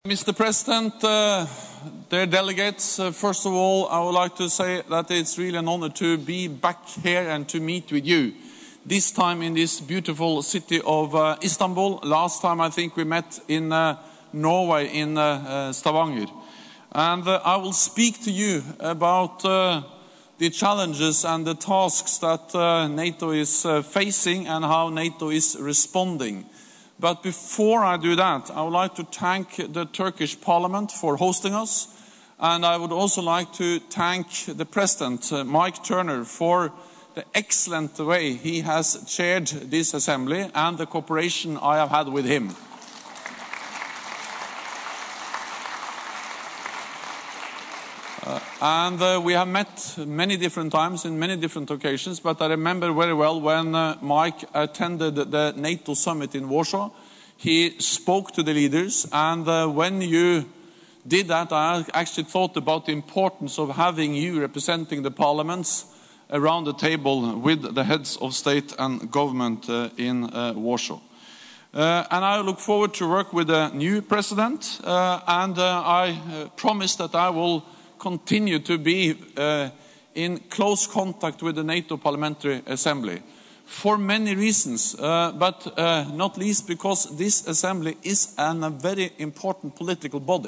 Mr. President, dear delegates, first of all, I would like to say that it's really an honor to be back here and to meet with you. This time in this beautiful city of Istanbul. Last time I think we met in Norway, in Stavanger. And I will speak to you about the challenges and the tasks that NATO is facing and how NATO is responding. But before I do that, I would like to thank the Turkish Parliament for hosting us. And I would also like to thank the President, Mike Turner, for the excellent way he has chaired this assembly and the cooperation I have had with him. We have met many different times in many different occasions, but I remember very well when Mike attended the NATO summit in Warsaw. He spoke to the leaders, and when you did that, I actually thought about the importance of having you representing the parliaments around the table with the heads of state and government in Warsaw. And I look forward to work with the new president, and I promise that I will continue to be in close contact with the NATO Parliamentary Assembly for many reasons, but not least because this assembly is a very important political body.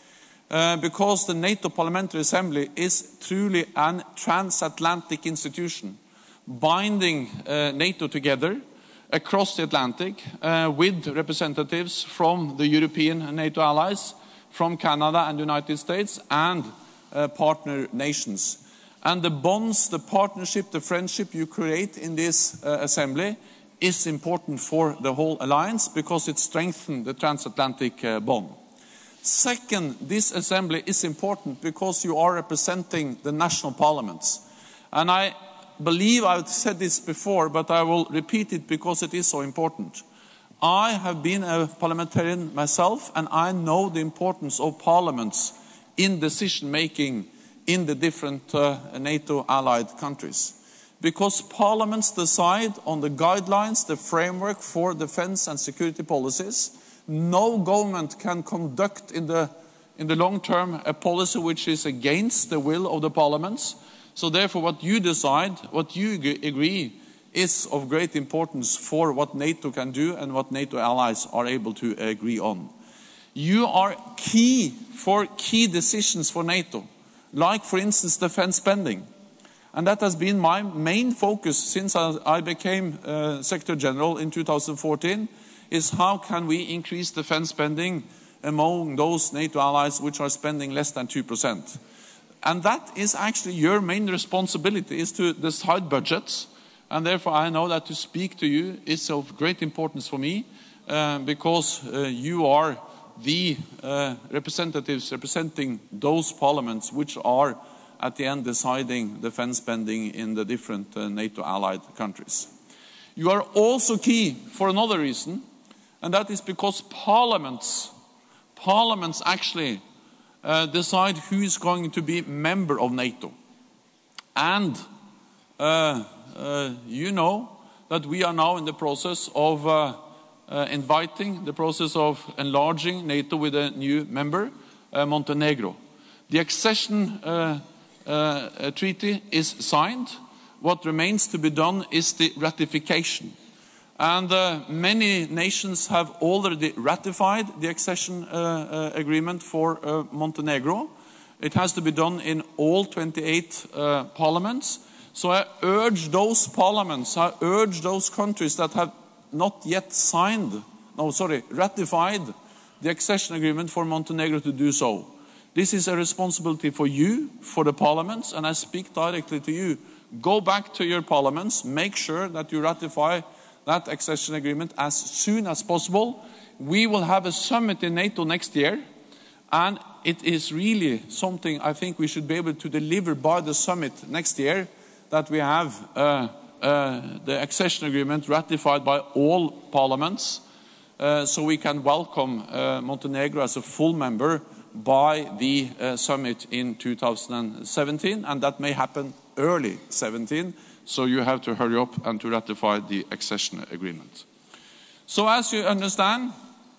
Because the NATO Parliamentary Assembly is truly a transatlantic institution, binding NATO together across the Atlantic with representatives from the European NATO allies, from Canada and the United States, and partner nations. And the bonds, the partnership, the friendship you create in this assembly is important for the whole alliance because it strengthens the transatlantic bond. Second, this assembly is important because you are representing the national parliaments. And I believe I've said this before, but I will repeat it because it is so important. I have been a parliamentarian myself, and I know the importance of parliaments in decision-making in the different NATO allied countries. Because parliaments decide on the guidelines, the framework for defense and security policies. No government can conduct in the long term a policy which is against the will of the parliaments. So therefore what you decide, what you agree, is of great importance for what NATO can do and what NATO allies are able to agree on. You are key for key decisions for NATO, like, for instance, defense spending. And that has been my main focus since I became Secretary General in 2014, is how can we increase defense spending among those NATO allies which are spending less than 2%. And that is actually your main responsibility, is to decide budgets. And therefore I know that to speak to you is of great importance for me, because you are the representatives representing those parliaments which are at the end deciding defense spending in the different NATO allied countries. You are also key for another reason, and that is because parliaments actually decide who is going to be member of NATO. And you know that we are now in the process of inviting the process of enlarging NATO with a new member, Montenegro. The accession treaty is signed. What remains to be done is the ratification. And many nations have already ratified the accession agreement for Montenegro. It has to be done in all 28 parliaments. So I urge those parliaments, I urge those countries that have not yet ratified the accession agreement for Montenegro to do so. This is a responsibility for you, for the parliaments, and I speak directly to you. Go back to your parliaments, make sure that you ratify that accession agreement as soon as possible. We will have a summit in NATO next year, and it is really something I think we should be able to deliver by the summit next year, that we have the accession agreement ratified by all parliaments, so we can welcome Montenegro as a full member by the summit in 2017, and that may happen early 17, so you have to hurry up and to ratify the accession agreement. So as you understand,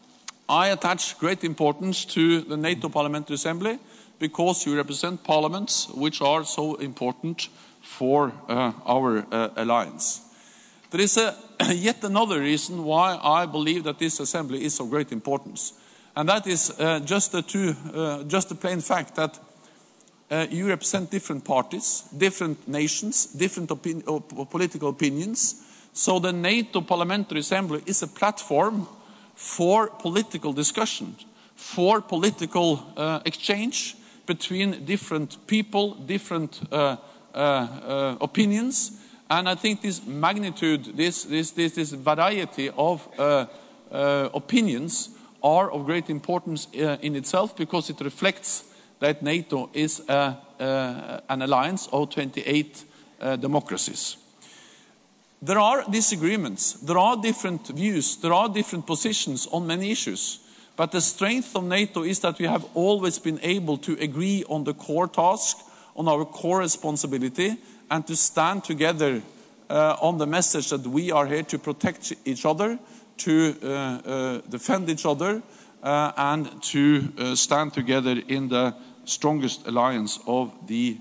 I attach great importance to the NATO Parliamentary Assembly because you represent parliaments which are so important for our alliance. There is yet another reason why I believe that this assembly is of great importance, and that is just the plain fact that you represent different parties, different nations, different political opinions. So the NATO Parliamentary Assembly is a platform for political discussion, for political exchange between different people, different opinions. And I think this magnitude, this variety of opinions are of great importance in itself, because it reflects that NATO is an alliance of 28 democracies. There are disagreements, there are different views, there are different positions on many issues. But the strength of NATO is that we have always been able to agree on the core task, on our core responsibility, and to stand together on the message that we are here to protect each other, to defend each other, and to stand together in the strongest alliance of the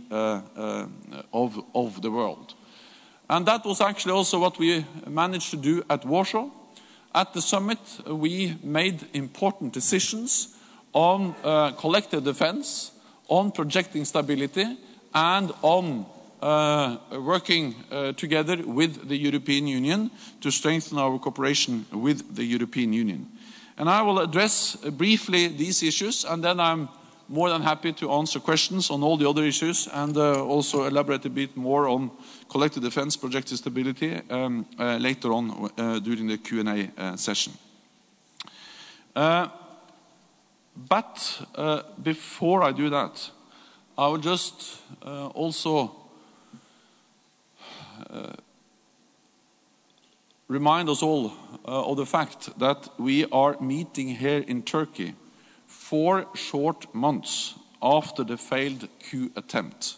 world. And that was actually also what we managed to do at Warsaw. At the summit, we made important decisions on collective defense, on projecting stability, and on working together with the European Union to strengthen our cooperation with the European Union. And I will address briefly these issues, and then I'm more than happy to answer questions on all the other issues, and also elaborate a bit more on collective defense, projected stability later on during the Q&A session. But before I do that, I will just also remind us all of the fact that we are meeting here in Turkey 4 short months after the failed coup attempt.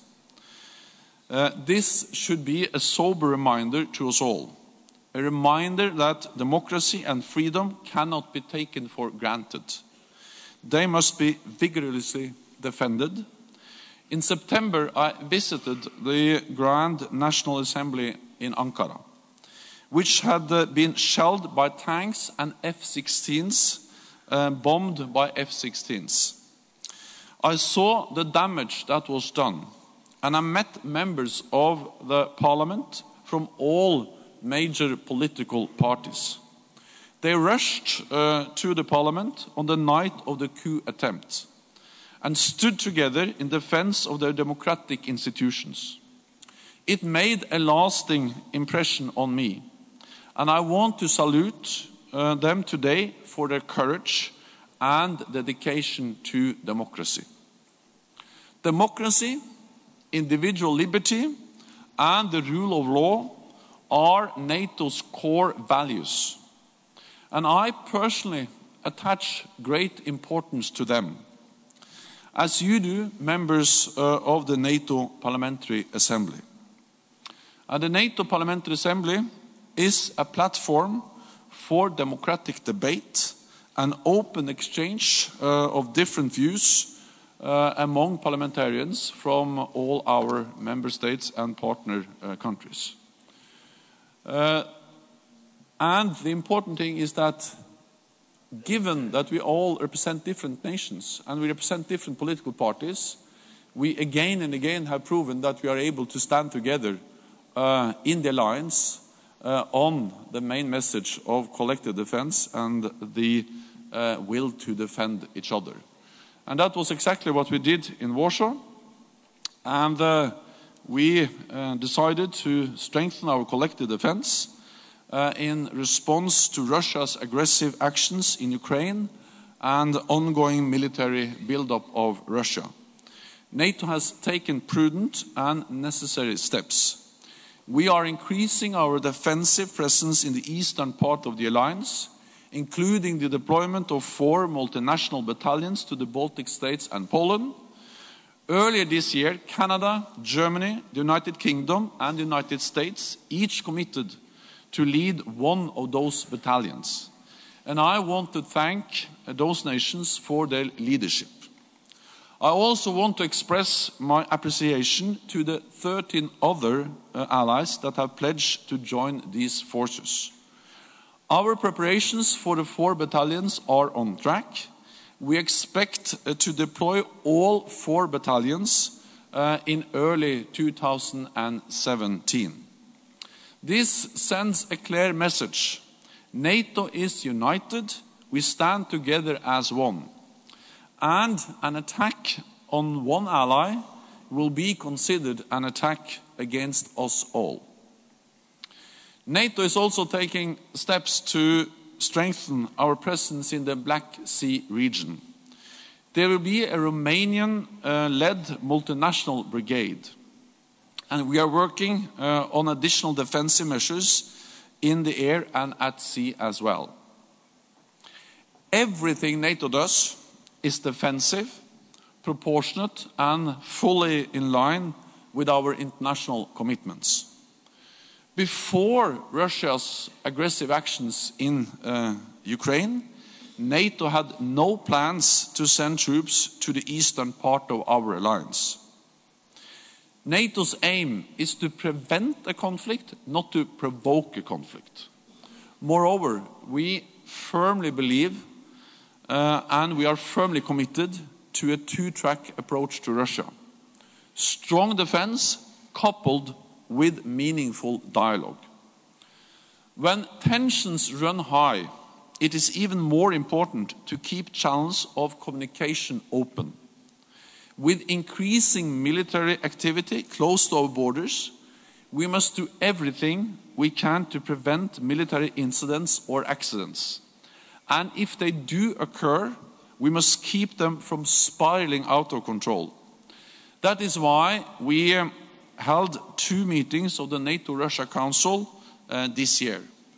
This should be a sober reminder to us all, a reminder that democracy and freedom cannot be taken for granted. They must be vigorously defended. In September, I visited the Grand National Assembly in Ankara, which had been shelled by tanks and F-16s, bombed by F-16s. I saw the damage that was done, and I met members of the parliament from all major political parties. They rushed to the parliament on the night of the coup attempt and stood together in defense of their democratic institutions. It made a lasting impression on me, and I want to salute them today for their courage and dedication to democracy. Democracy, individual liberty, and the rule of law are NATO's core values. And I personally attach great importance to them, as you do, members of the NATO Parliamentary Assembly. And the NATO Parliamentary Assembly is a platform for democratic debate and open exchange of different views among parliamentarians from all our member states and partner countries. And the important thing is that, given that we all represent different nations and we represent different political parties, we again and again have proven that we are able to stand together in the alliance on the main message of collective defense and the will to defend each other. And that was exactly what we did in Warsaw. And we decided to strengthen our collective defense in response to Russia's aggressive actions in Ukraine and ongoing military buildup of Russia. NATO has taken prudent and necessary steps. We are increasing our defensive presence in the eastern part of the alliance, including the deployment of 4 multinational battalions to the Baltic states and Poland. Earlier this year, Canada, Germany, the United Kingdom, and the United States each committed to lead one of those battalions. And I want to thank those nations for their leadership. I also want to express my appreciation to the 13 other allies that have pledged to join these forces. Our preparations for the 4 battalions are on track. We expect to deploy all 4 battalions in early 2017. This sends a clear message. NATO is united. We stand together as one. And an attack on one ally will be considered an attack against us all. NATO is also taking steps to strengthen our presence in the Black Sea region. There will be a Romanian-led multinational brigade, and we are working on additional defensive measures in the air and at sea as well. Everything NATO does is defensive, proportionate, and fully in line with our international commitments. Before Russia's aggressive actions in Ukraine, NATO had no plans to send troops to the eastern part of our alliance. NATO's aim is to prevent a conflict, not to provoke a conflict. Moreover, we firmly believe and we are firmly committed to a 2-track approach to Russia. Strong defense coupled with meaningful dialogue. When tensions run high, it is even more important to keep channels of communication open. With increasing military activity close to our borders, we must do everything we can to prevent military incidents or accidents. And if they do occur, we must keep them from spiraling out of control. That is why we held 2 meetings of the NATO-Russia Council this year.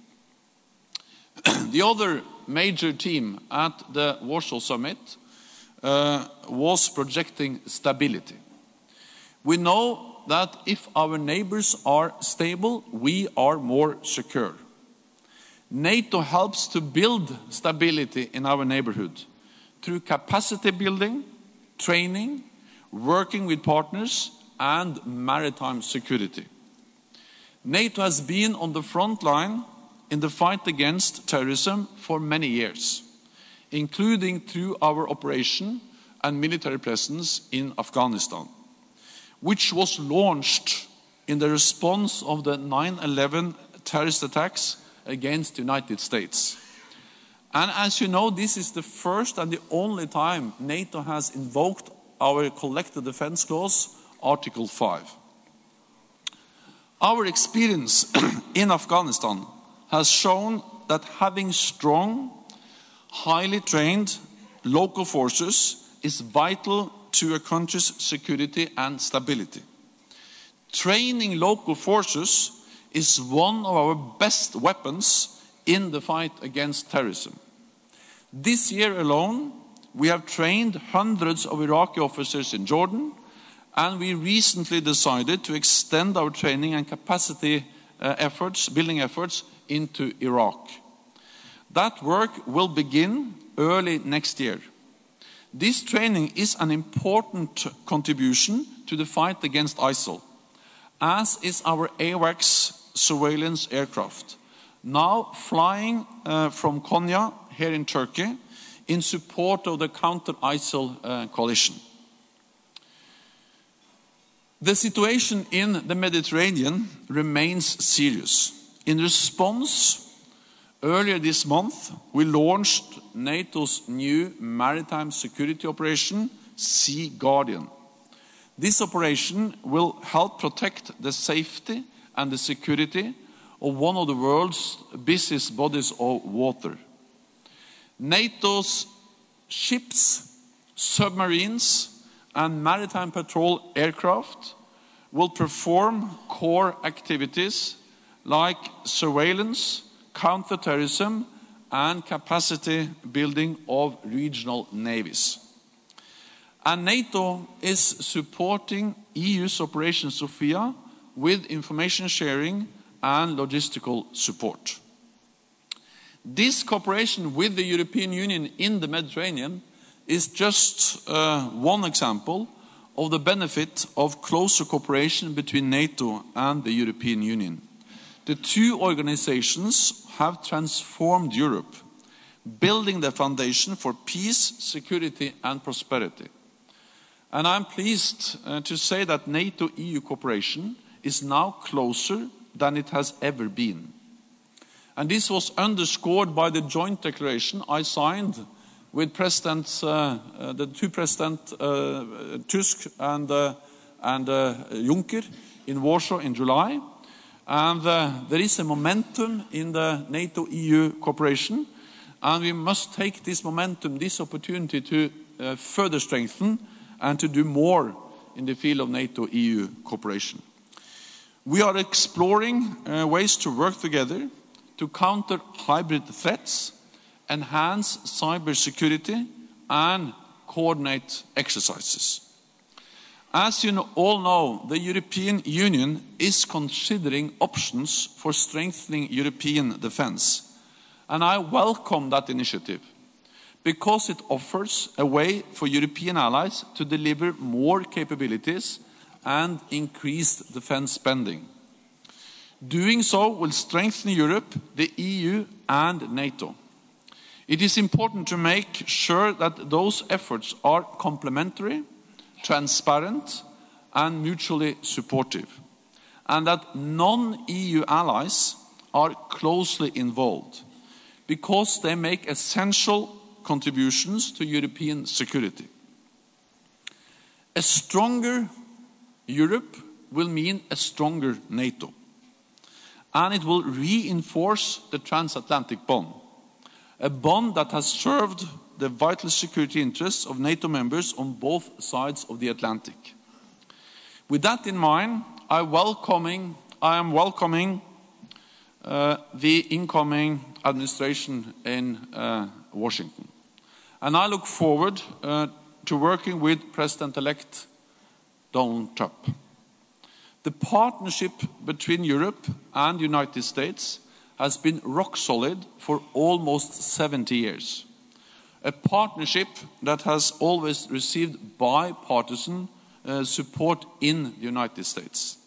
The other major theme at the Warsaw Summit was projecting stability. We know that if our neighbors are stable, we are more secure. NATO helps to build stability in our neighborhood through capacity building, training, working with partners, and maritime security. NATO has been on the front line in the fight against terrorism for many years, including through our operation and military presence in Afghanistan, which was launched in the response of the 9/11 terrorist attacks against the United States. And as you know, this is the first and the only time NATO has invoked our collective defense clause, Article 5. Our experience in Afghanistan has shown that having strong, highly trained local forces is vital to a country's security and stability. Training local forces is one of our best weapons in the fight against terrorism. This year alone, we have trained hundreds of Iraqi officers in Jordan, and we recently decided to extend our training and capacity building efforts into Iraq. That work will begin early next year. This training is an important contribution to the fight against ISIL, as is our AWACS surveillance aircraft, now flying from Konya here in Turkey in support of the counter-ISIL coalition. The situation in the Mediterranean remains serious. In response, earlier this month, we launched NATO's new maritime security operation, Sea Guardian. This operation will help protect the safety and the security of one of the world's busiest bodies of water. NATO's ships, submarines, and maritime patrol aircraft will perform core activities like surveillance, counter-terrorism, and capacity building of regional navies. And NATO is supporting EU's Operation Sophia with information sharing and logistical support. This cooperation with the European Union in the Mediterranean is just one example of the benefit of closer cooperation between NATO and the European Union. The two organizations have transformed Europe, building the foundation for peace, security and prosperity. And I'm pleased to say that NATO-EU cooperation is now closer than it has ever been. And this was underscored by the joint declaration I signed with the two Presidents Tusk and Juncker in Warsaw in July. And there is a momentum in the NATO-EU cooperation, and we must take this momentum, this opportunity to further strengthen and to do more in the field of NATO-EU cooperation. We are exploring ways to work together to counter hybrid threats, enhance cybersecurity, and coordinate exercises. As you all know, the European Union is considering options for strengthening European defense. And I welcome that initiative because it offers a way for European allies to deliver more capabilities and increase defense spending. Doing so will strengthen Europe, the EU and NATO. It is important to make sure that those efforts are complementary, transparent and mutually supportive, and that non-EU allies are closely involved because they make essential contributions to European security. A stronger Europe will mean a stronger NATO, and it will reinforce the transatlantic bond, a bond that has served the vital security interests of NATO members on both sides of the Atlantic. With that in mind, I am welcoming the incoming administration in Washington. And I look forward to working with President-elect Donald Trump. The partnership between Europe and the United States has been rock solid for almost 70 years. A partnership that has always received bipartisan support in the United States.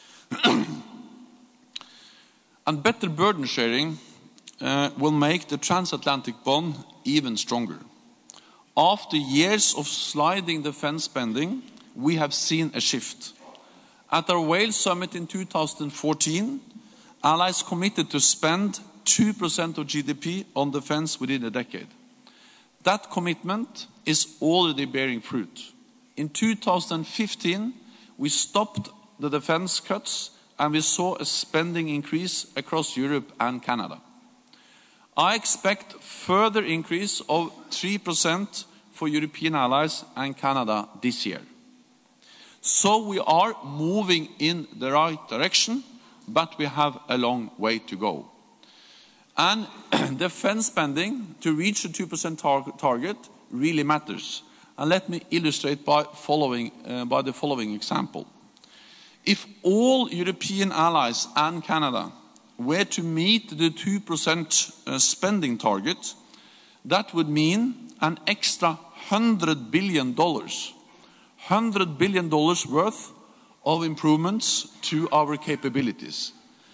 And better burden sharing will make the transatlantic bond even stronger. After years of sliding defense spending, we have seen a shift. At our Wales summit in 2014, allies committed to spend 2% of GDP on defense within a decade. That commitment is already bearing fruit. In 2015, we stopped the defense cuts and we saw a spending increase across Europe and Canada. I expect further increase of 3% for European allies and Canada this year. So we are moving in the right direction, but we have a long way to go. And defense spending to reach the 2% target really matters. And let me illustrate by the following example. If all European allies and Canada were to meet the 2% spending target, that would mean an extra $100 billion. $100 billion worth of improvements to our capabilities.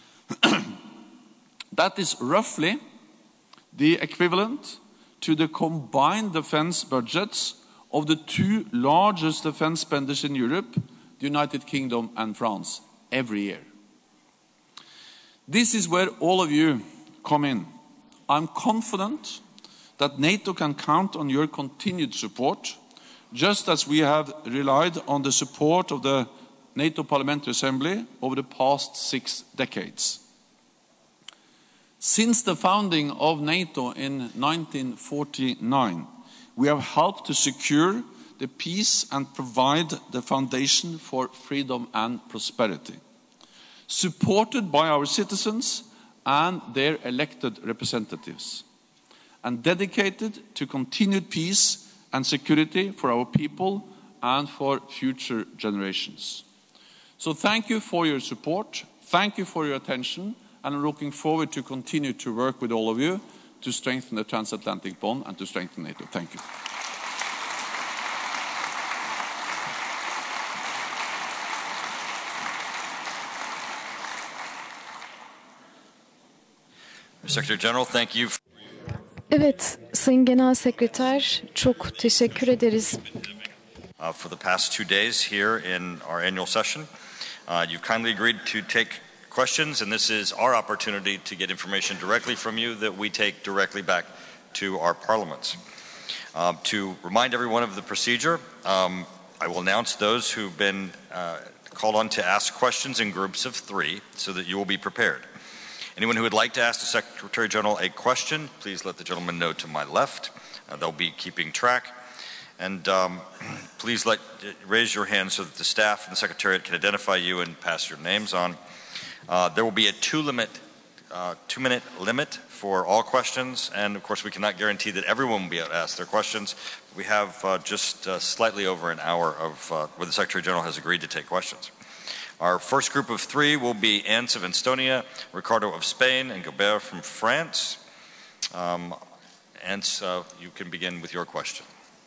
That is roughly the equivalent to the combined defense budgets of the two largest defense spenders in Europe, the United Kingdom and France, every year. This is where all of you come in. I'm confident that NATO can count on your continued support, just as we have relied on the support of the NATO Parliamentary Assembly over the past 6 decades. Since the founding of NATO in 1949, we have helped to secure the peace and provide the foundation for freedom and prosperity, supported by our citizens and their elected representatives, and dedicated to continued peace and security for our people and for future generations. So thank you for your support, thank you for your attention, and I'm looking forward to continue to work with all of you to strengthen the transatlantic bond and to strengthen NATO. Thank you. Secretary General, thank you. Evet, Sayın Genel Sekreter, çok teşekkür ederiz. For the past 2 days here in our annual session, you've kindly agreed to take questions, and this is our opportunity to get information directly from you that we take directly back to our parliaments. To remind everyone of the procedure, I will announce those who've been called on to ask questions in groups of 3 so that you will be prepared. Anyone who would like to ask the Secretary General a question, please let the gentleman know to my left. They'll be keeping track. And please raise your hand so that the staff and the Secretariat can identify you and pass your names on. There will be a 2-minute limit for all questions, and of course we cannot guarantee that everyone will be able to ask their questions. We have just slightly over an hour of where the Secretary General has agreed to take questions. Our first group of 3 will be Ance of Estonia, Ricardo of Spain, and Gilbert from France. Ance, you can begin with your question.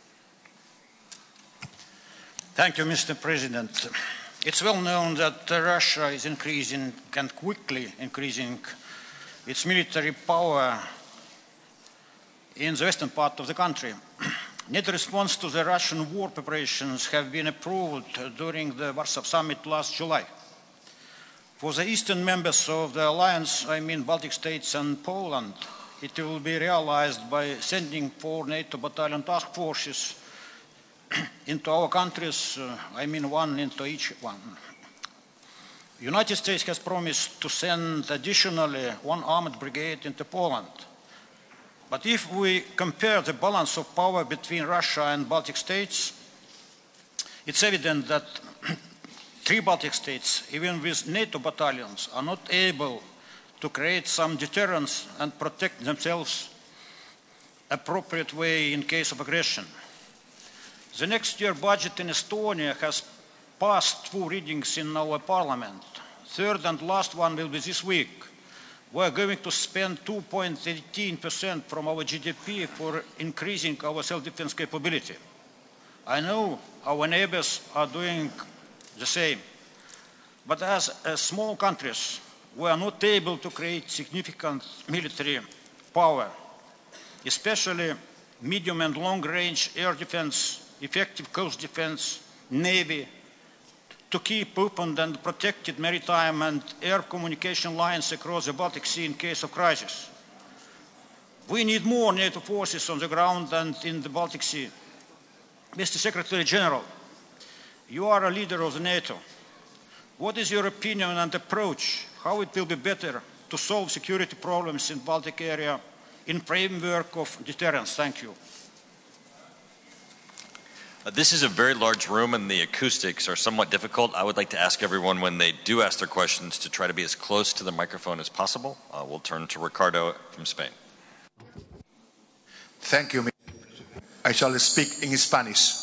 Thank you, Mr. President. It's well known that Russia is increasing and quickly increasing its military power in the western part of the country. NATO response to the Russian war preparations have been approved during the Warsaw Summit last July. For the eastern members of the alliance, I mean Baltic states and Poland, it will be realized by sending 4 NATO battalion task forces into our countries, I mean 1 into each one. The United States has promised to send additionally 1 armored brigade into Poland. But if we compare the balance of power between Russia and Baltic states, it's evident that 3 Baltic states, even with NATO battalions, are not able to create some deterrence and protect themselves appropriate way in case of aggression. The next year budget in Estonia has passed 2 readings in our parliament. Third and last one will be this week. We are going to spend 2.18% from our GDP for increasing our self-defense capability. I know our neighbors are doing the same, but as small countries, we are not able to create significant military power, especially medium and long-range air defense, effective coast defense, navy, to keep open and protected maritime and air communication lines across the Baltic Sea in case of crisis. We need more NATO forces on the ground and in the Baltic Sea. Mr. Secretary General, you are a leader of the NATO. What is your opinion and approach how it will be better to solve security problems in the Baltic area in framework of deterrence? Thank you. This is a very large room and the acoustics are somewhat difficult. I would like to ask everyone when they do ask their questions to try to be as close to the microphone as possible. We'll turn to Ricardo from Spain. Thank you. I shall speak in Spanish.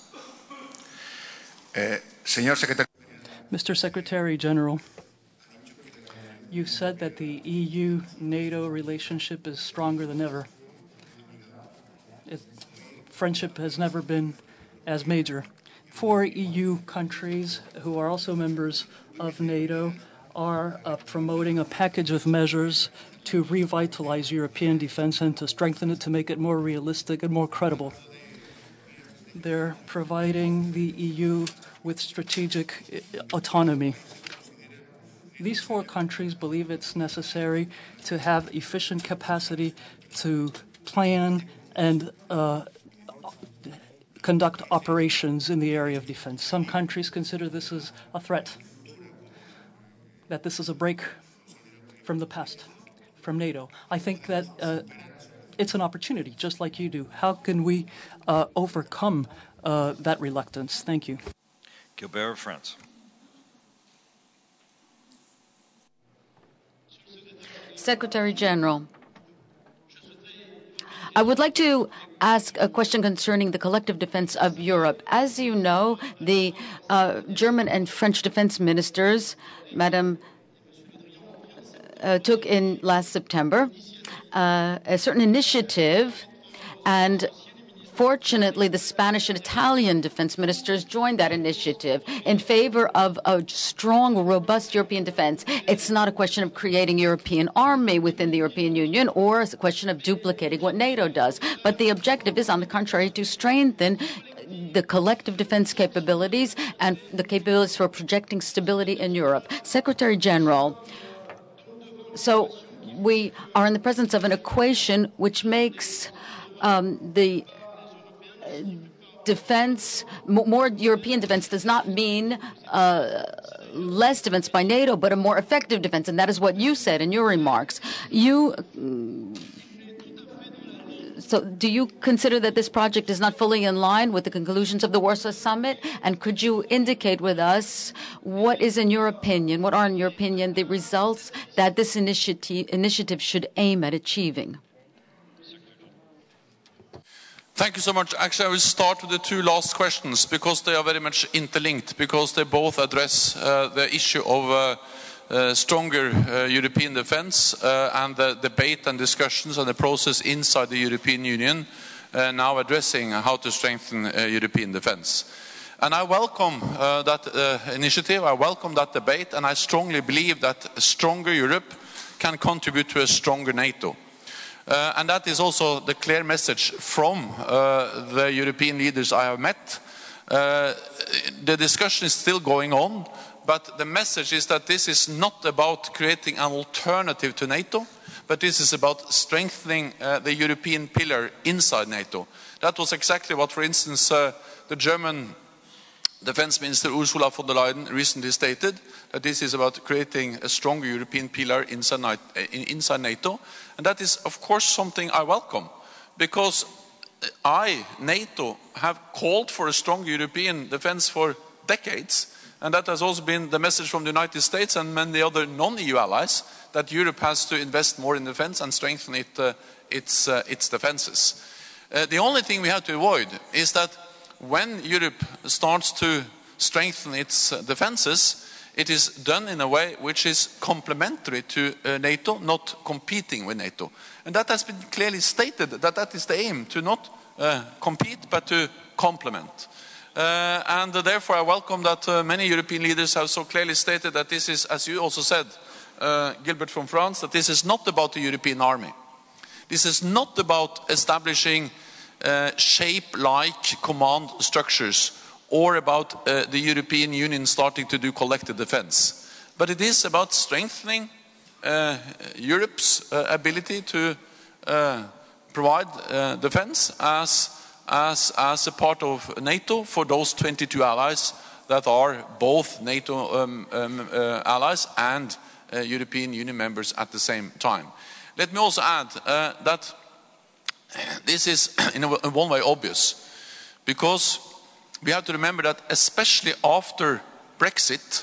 Señor Secretary. Mr. Secretary General, you said that the EU-NATO relationship is stronger than ever. Friendship has never been as major. 4 EU countries who are also members of NATO are promoting a package of measures to revitalize European defense and to strengthen it to make it more realistic and more credible. They're providing the EU with strategic autonomy. These 4 countries believe it's necessary to have efficient capacity to plan and conduct operations in the area of defense. Some countries consider this as a threat, that this is a break from the past, from NATO. I think that it's an opportunity, just like you do. How can we overcome that reluctance? Thank you. Gilbert of France. Secretary General, I would like to ask a question concerning the collective defense of Europe. As you know, the German and French defense ministers, took in last September a certain initiative, and fortunately, the Spanish and Italian defense ministers joined that initiative in favor of a strong, robust European defense. It's not a question of creating a European army within the European Union or a question of duplicating what NATO does. But the objective is, on the contrary, to strengthen the collective defense capabilities and the capabilities for projecting stability in Europe. Secretary General, so we are in the presence of an equation which makes the defense, more European defense does not mean less defense by NATO, but a more effective defense. And that is what you said in your remarks. So do you consider that this project is not fully in line with the conclusions of the Warsaw Summit? And could you indicate with us what are, in your opinion, the results that this initiative should aim at achieving? Thank you so much. Actually, I will start with the two last questions because they are very much interlinked, because they both address the issue of stronger European defense and the debate and discussions and the process inside the European Union now addressing how to strengthen European defense. And I welcome that initiative, I welcome that debate, and I strongly believe that a stronger Europe can contribute to a stronger NATO. And that is also the clear message from the European leaders I have met. The discussion is still going on, but the message is that this is not about creating an alternative to NATO, but this is about strengthening the European pillar inside NATO. That was exactly what, for instance, the German Defense Minister Ursula von der Leyen recently stated, that this is about creating a stronger European pillar inside NATO. And that is, of course, something I welcome, because NATO, have called for a strong European defense for decades. And that has also been the message from the United States and many other non-EU allies, that Europe has to invest more in defense and strengthen its defenses. The only thing we have to avoid is that when Europe starts to strengthen its defenses, it is done in a way which is complementary to NATO, not competing with NATO. And that has been clearly stated, that is the aim, to not compete but to complement. And therefore I welcome that many European leaders have so clearly stated that this is, as you also said, Gilbert from France, that this is not about the European army. This is not about establishing shape-like command structures or about the European Union starting to do collective defense. But it is about strengthening Europe's ability to provide defense as a part of NATO for those 22 allies that are both NATO allies and European Union members at the same time. Let me also add that this is in one way obvious, because we have to remember that especially after Brexit,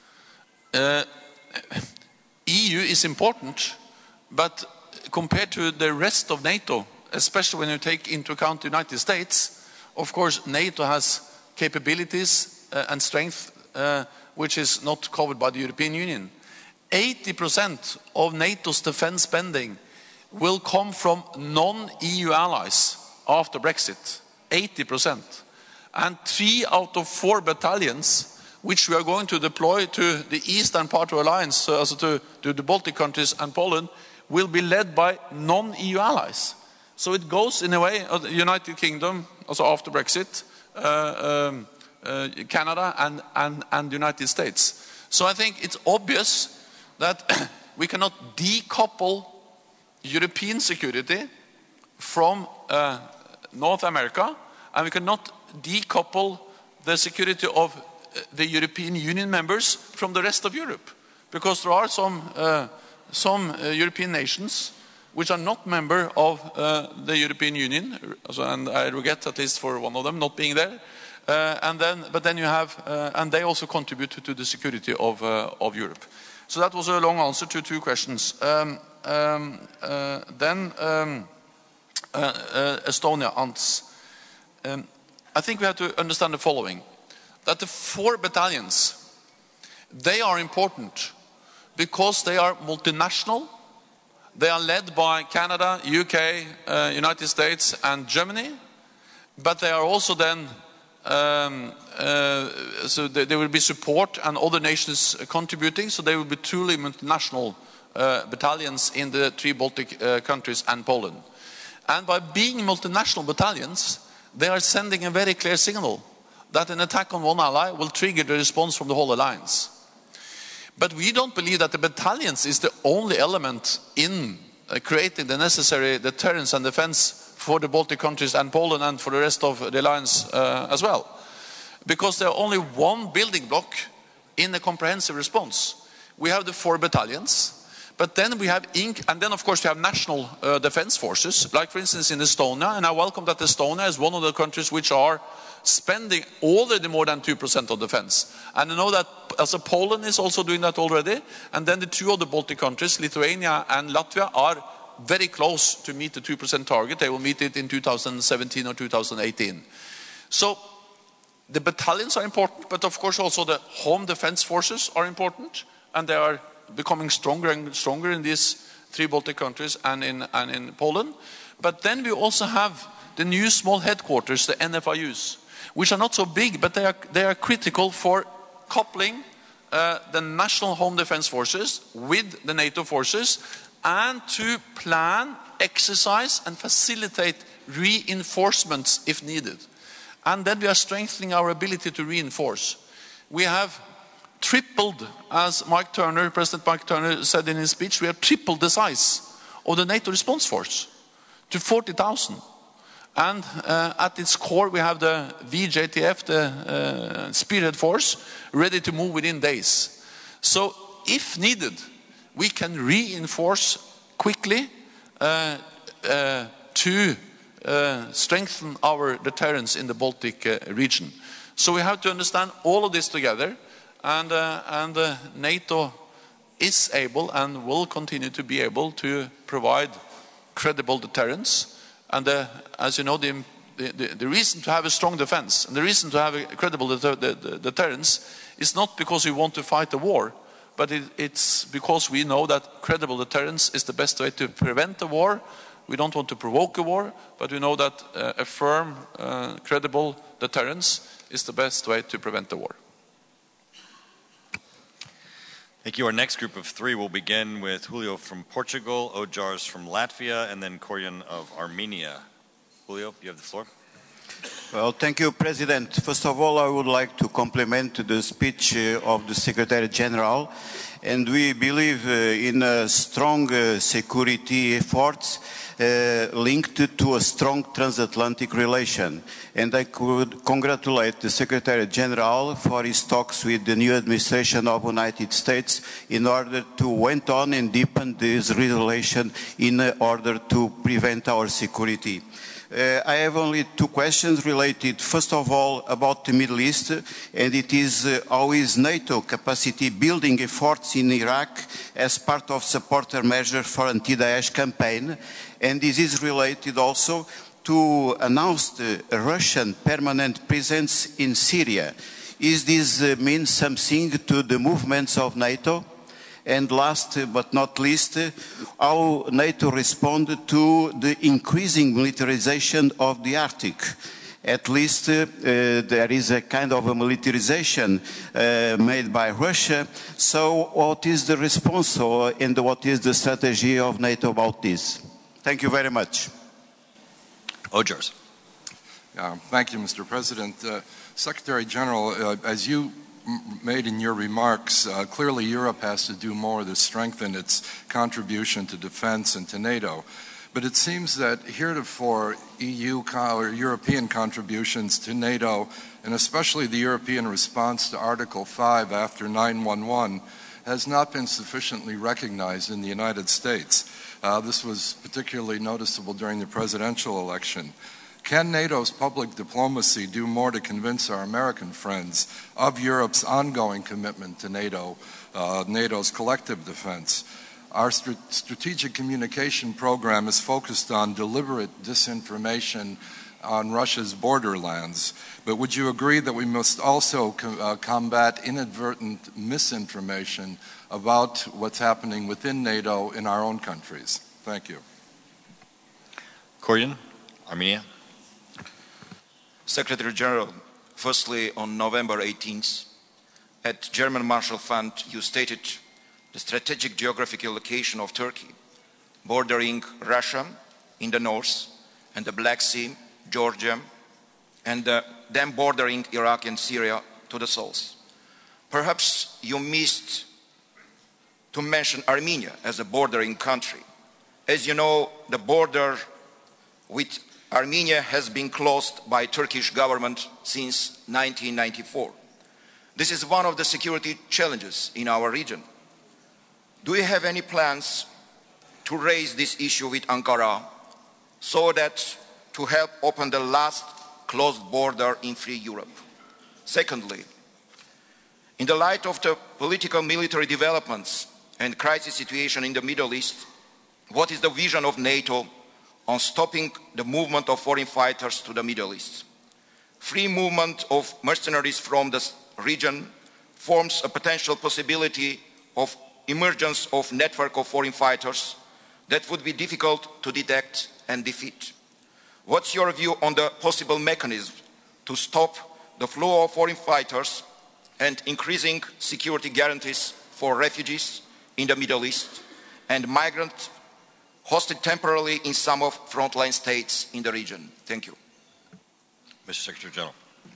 EU is important, but compared to the rest of NATO, especially when you take into account the United States, of course NATO has capabilities and strength which is not covered by the European Union. 80% of NATO's defense spending will come from non-EU allies after Brexit. 80%. And 3 out of 4 battalions which we are going to deploy to the eastern part of the alliance, also to the Baltic countries and Poland, will be led by non-EU allies. So it goes in a way of the United Kingdom, also after Brexit, Canada and the United States. So I think it's obvious that we cannot decouple European security from North America, and we cannot decouple the security of the European Union members from the rest of Europe, because there are some European nations which are not member of the European Union, and I regret at least for one of them not being there. But then you have, and they also contribute to the security of Europe. So that was a long answer to 2 questions. Estonia, Ants. I think we have to understand the following, that the 4 battalions, they are important because they are multinational They are led by Canada, UK, United States and Germany, but they are also then, so there will be support and other nations contributing, so they will be truly multinational battalions in the 3 Baltic countries and Poland. And by being multinational battalions, they are sending a very clear signal that an attack on one ally will trigger the response from the whole alliance. But we don't believe that the battalions is the only element in creating the necessary deterrence and defense for the Baltic countries and Poland and for the rest of the alliance as well. Because there are only one building block in a comprehensive response. We have the 4 battalions, but then we have and then of course we have national defense forces, like for instance in Estonia, and I welcome that Estonia is one of the countries which are spending already more than 2% of defense. And I know that also Poland is also doing that already, and then the 2 other Baltic countries, Lithuania and Latvia, are very close to meet the 2% target. They will meet it in 2017 or 2018. So the battalions are important, but of course also the home defense forces are important, and they are becoming stronger and stronger in these 3 Baltic countries and in Poland. But then we also have the new small headquarters, the NFIUs, which are not so big, but they are critical for coupling the national home defense forces with the NATO forces, and to plan, exercise and facilitate reinforcements if needed. And then we are strengthening our ability to reinforce. We have tripled, as President Mike Turner said in his speech, we have tripled the size of the NATO response force to 40,000. And at its core we have the VJTF, the Spearhead Force, ready to move within days. So if needed, we can reinforce quickly to strengthen our deterrence in the Baltic region. So we have to understand all of this together, and NATO is able and will continue to be able to provide credible deterrence. And as you know, the reason to have a strong defense and the reason to have a credible deterrence is not because we want to fight a war, but it's because we know that credible deterrence is the best way to prevent a war. We don't want to provoke a war, but we know that a firm, credible deterrence is the best way to prevent the war. Thank you. Our next group of 3 will begin with Julio from Portugal, Ojars from Latvia, and then Koryan of Armenia. Julio, you have the floor. Well, thank you, President. First of all, I would like to compliment the speech of the Secretary General, and we believe in strong security efforts linked to a strong transatlantic relation. And I could congratulate the Secretary General for his talks with the new administration of the United States in order to went on and deepen this relation in order to prevent our security. I have only 2 questions related, first of all, about the Middle East, and it is how is NATO capacity building efforts in Iraq as part of supporter measure for anti-Daesh campaign, and this is related also to announced Russian permanent presence in Syria. Is this mean something to the movements of NATO? And last but not least, how NATO responded to the increasing militarization of the Arctic. At least there is a kind of a militarization made by Russia. So what is the response and what is the strategy of NATO about this? Thank you very much. Ojars. Thank you, Mr. President. Secretary General, as you made in your remarks, clearly Europe has to do more to strengthen its contribution to defense and to NATO. But it seems that heretofore EU or European contributions to NATO, and especially the European response to Article 5 after 9/11, has not been sufficiently recognized in the United States. This was particularly noticeable during the presidential election. Can NATO's public diplomacy do more to convince our American friends of Europe's ongoing commitment to NATO, NATO's collective defense? Our strategic communication program is focused on deliberate disinformation on Russia's borderlands. But would you agree that we must also combat inadvertent misinformation about what's happening within NATO in our own countries? Thank you. Koryan, Armenia. Secretary General, firstly, on November 18th, at German Marshall Fund, you stated the strategic geographical location of Turkey, bordering Russia in the north and the Black Sea, Georgia, and then bordering Iraq and Syria to the south. Perhaps you missed to mention Armenia as a bordering country. As you know, the border with Armenia has been closed by Turkish government since 1994. This is one of the security challenges in our region. Do you have any plans to raise this issue with Ankara so that to help open the last closed border in free Europe? Secondly, in the light of the political military developments and crisis situation in the Middle East, what is the vision of NATO on stopping the movement of foreign fighters to the Middle East? Free movement of mercenaries from the region forms a potential possibility of emergence of network of foreign fighters that would be difficult to detect and defeat. What's your view on the possible mechanism to stop the flow of foreign fighters and increasing security guarantees for refugees in the Middle East and migrants hosted temporarily in some of frontline states in the region? Thank you. Mr. Secretary General.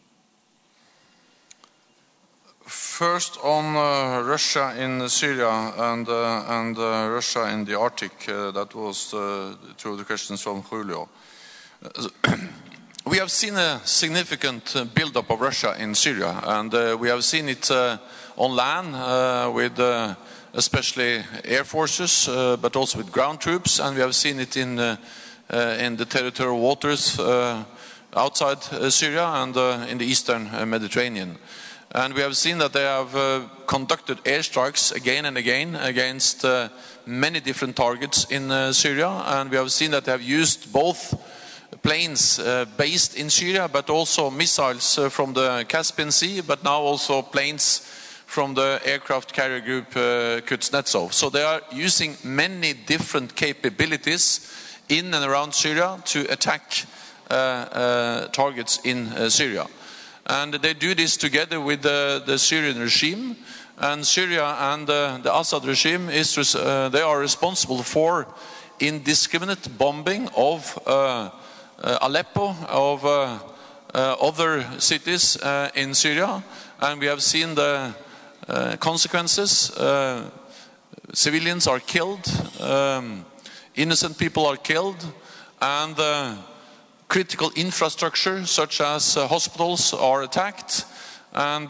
First, on Russia in Syria and Russia in the Arctic, that was two of the questions from Julio. We have seen a significant buildup of Russia in Syria, and we have seen it on land with especially air forces, but also with ground troops, and we have seen it in the territorial waters outside Syria and in the eastern Mediterranean. And we have seen that they have conducted airstrikes again and again against many different targets in Syria, and we have seen that they have used both planes based in Syria, but also missiles from the Caspian Sea, but now also planes from the aircraft carrier group Kuznetsov. So they are using many different capabilities in and around Syria to attack targets in Syria. And they do this together with the Syrian regime. And Syria and the Assad regime, they are responsible for indiscriminate bombing of Aleppo, of other cities in Syria. And we have seen the consequences. Civilians are killed, innocent people are killed, and critical infrastructure such as hospitals are attacked, and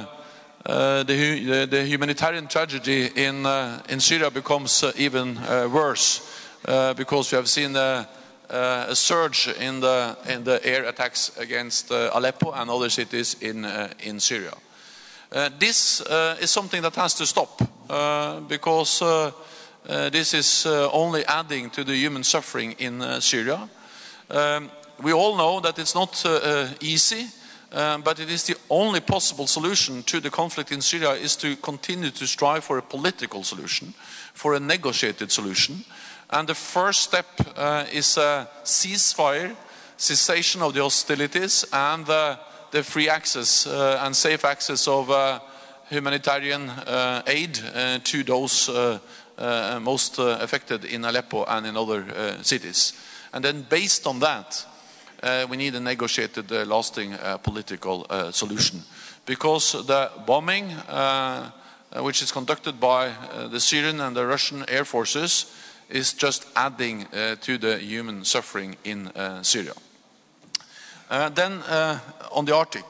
the humanitarian tragedy in Syria becomes even worse because we have seen a surge in the air attacks against Aleppo and other cities in Syria. This is something that has to stop because this is only adding to the human suffering in Syria. We all know that it's not easy, but it is the only possible solution to the conflict in Syria is to continue to strive for a political solution, for a negotiated solution. And the first step is a ceasefire, cessation of the hostilities, and the free access and safe access of humanitarian aid to those most affected in Aleppo and in other cities. And then based on that, we need a negotiated, lasting political solution. Because the bombing, which is conducted by the Syrian and the Russian air forces, is just adding to the human suffering in Syria. Then on the Arctic.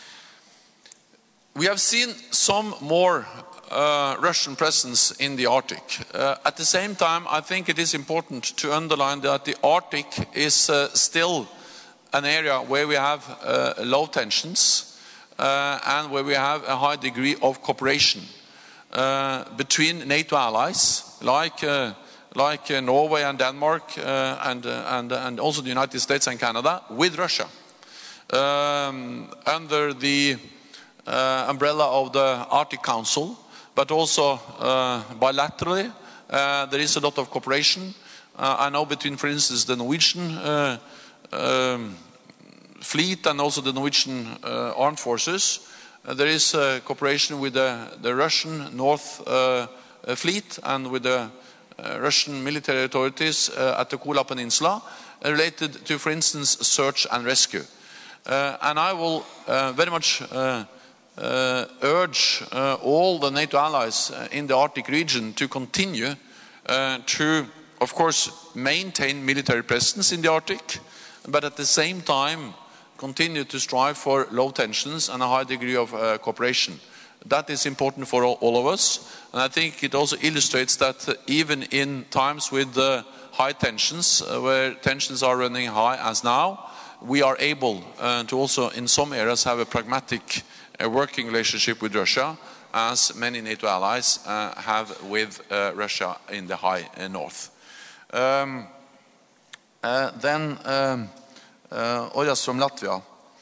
We have seen some more Russian presence in the Arctic. At the same time, I think it is important to underline that the Arctic is still an area where we have low tensions and where we have a high degree of cooperation between NATO allies like like Norway and Denmark and also the United States and Canada with Russia under the umbrella of the Arctic Council, but also bilaterally. There is a lot of cooperation. I know between, for instance, the Norwegian fleet and also the Norwegian armed forces. There is cooperation with the Russian North Fleet and with the Russian military authorities at the Kola Peninsula related to, for instance, search and rescue. And I will very much urge all the NATO allies in the Arctic region to continue to, of course, maintain military presence in the Arctic, but at the same time continue to strive for low tensions and a high degree of cooperation. That is important for all of us, and I think it also illustrates that even in times with high tensions, where tensions are running high as now, we are able to also in some areas have a pragmatic working relationship with Russia, as many NATO allies have with Russia in the high north. Ojas from Latvia.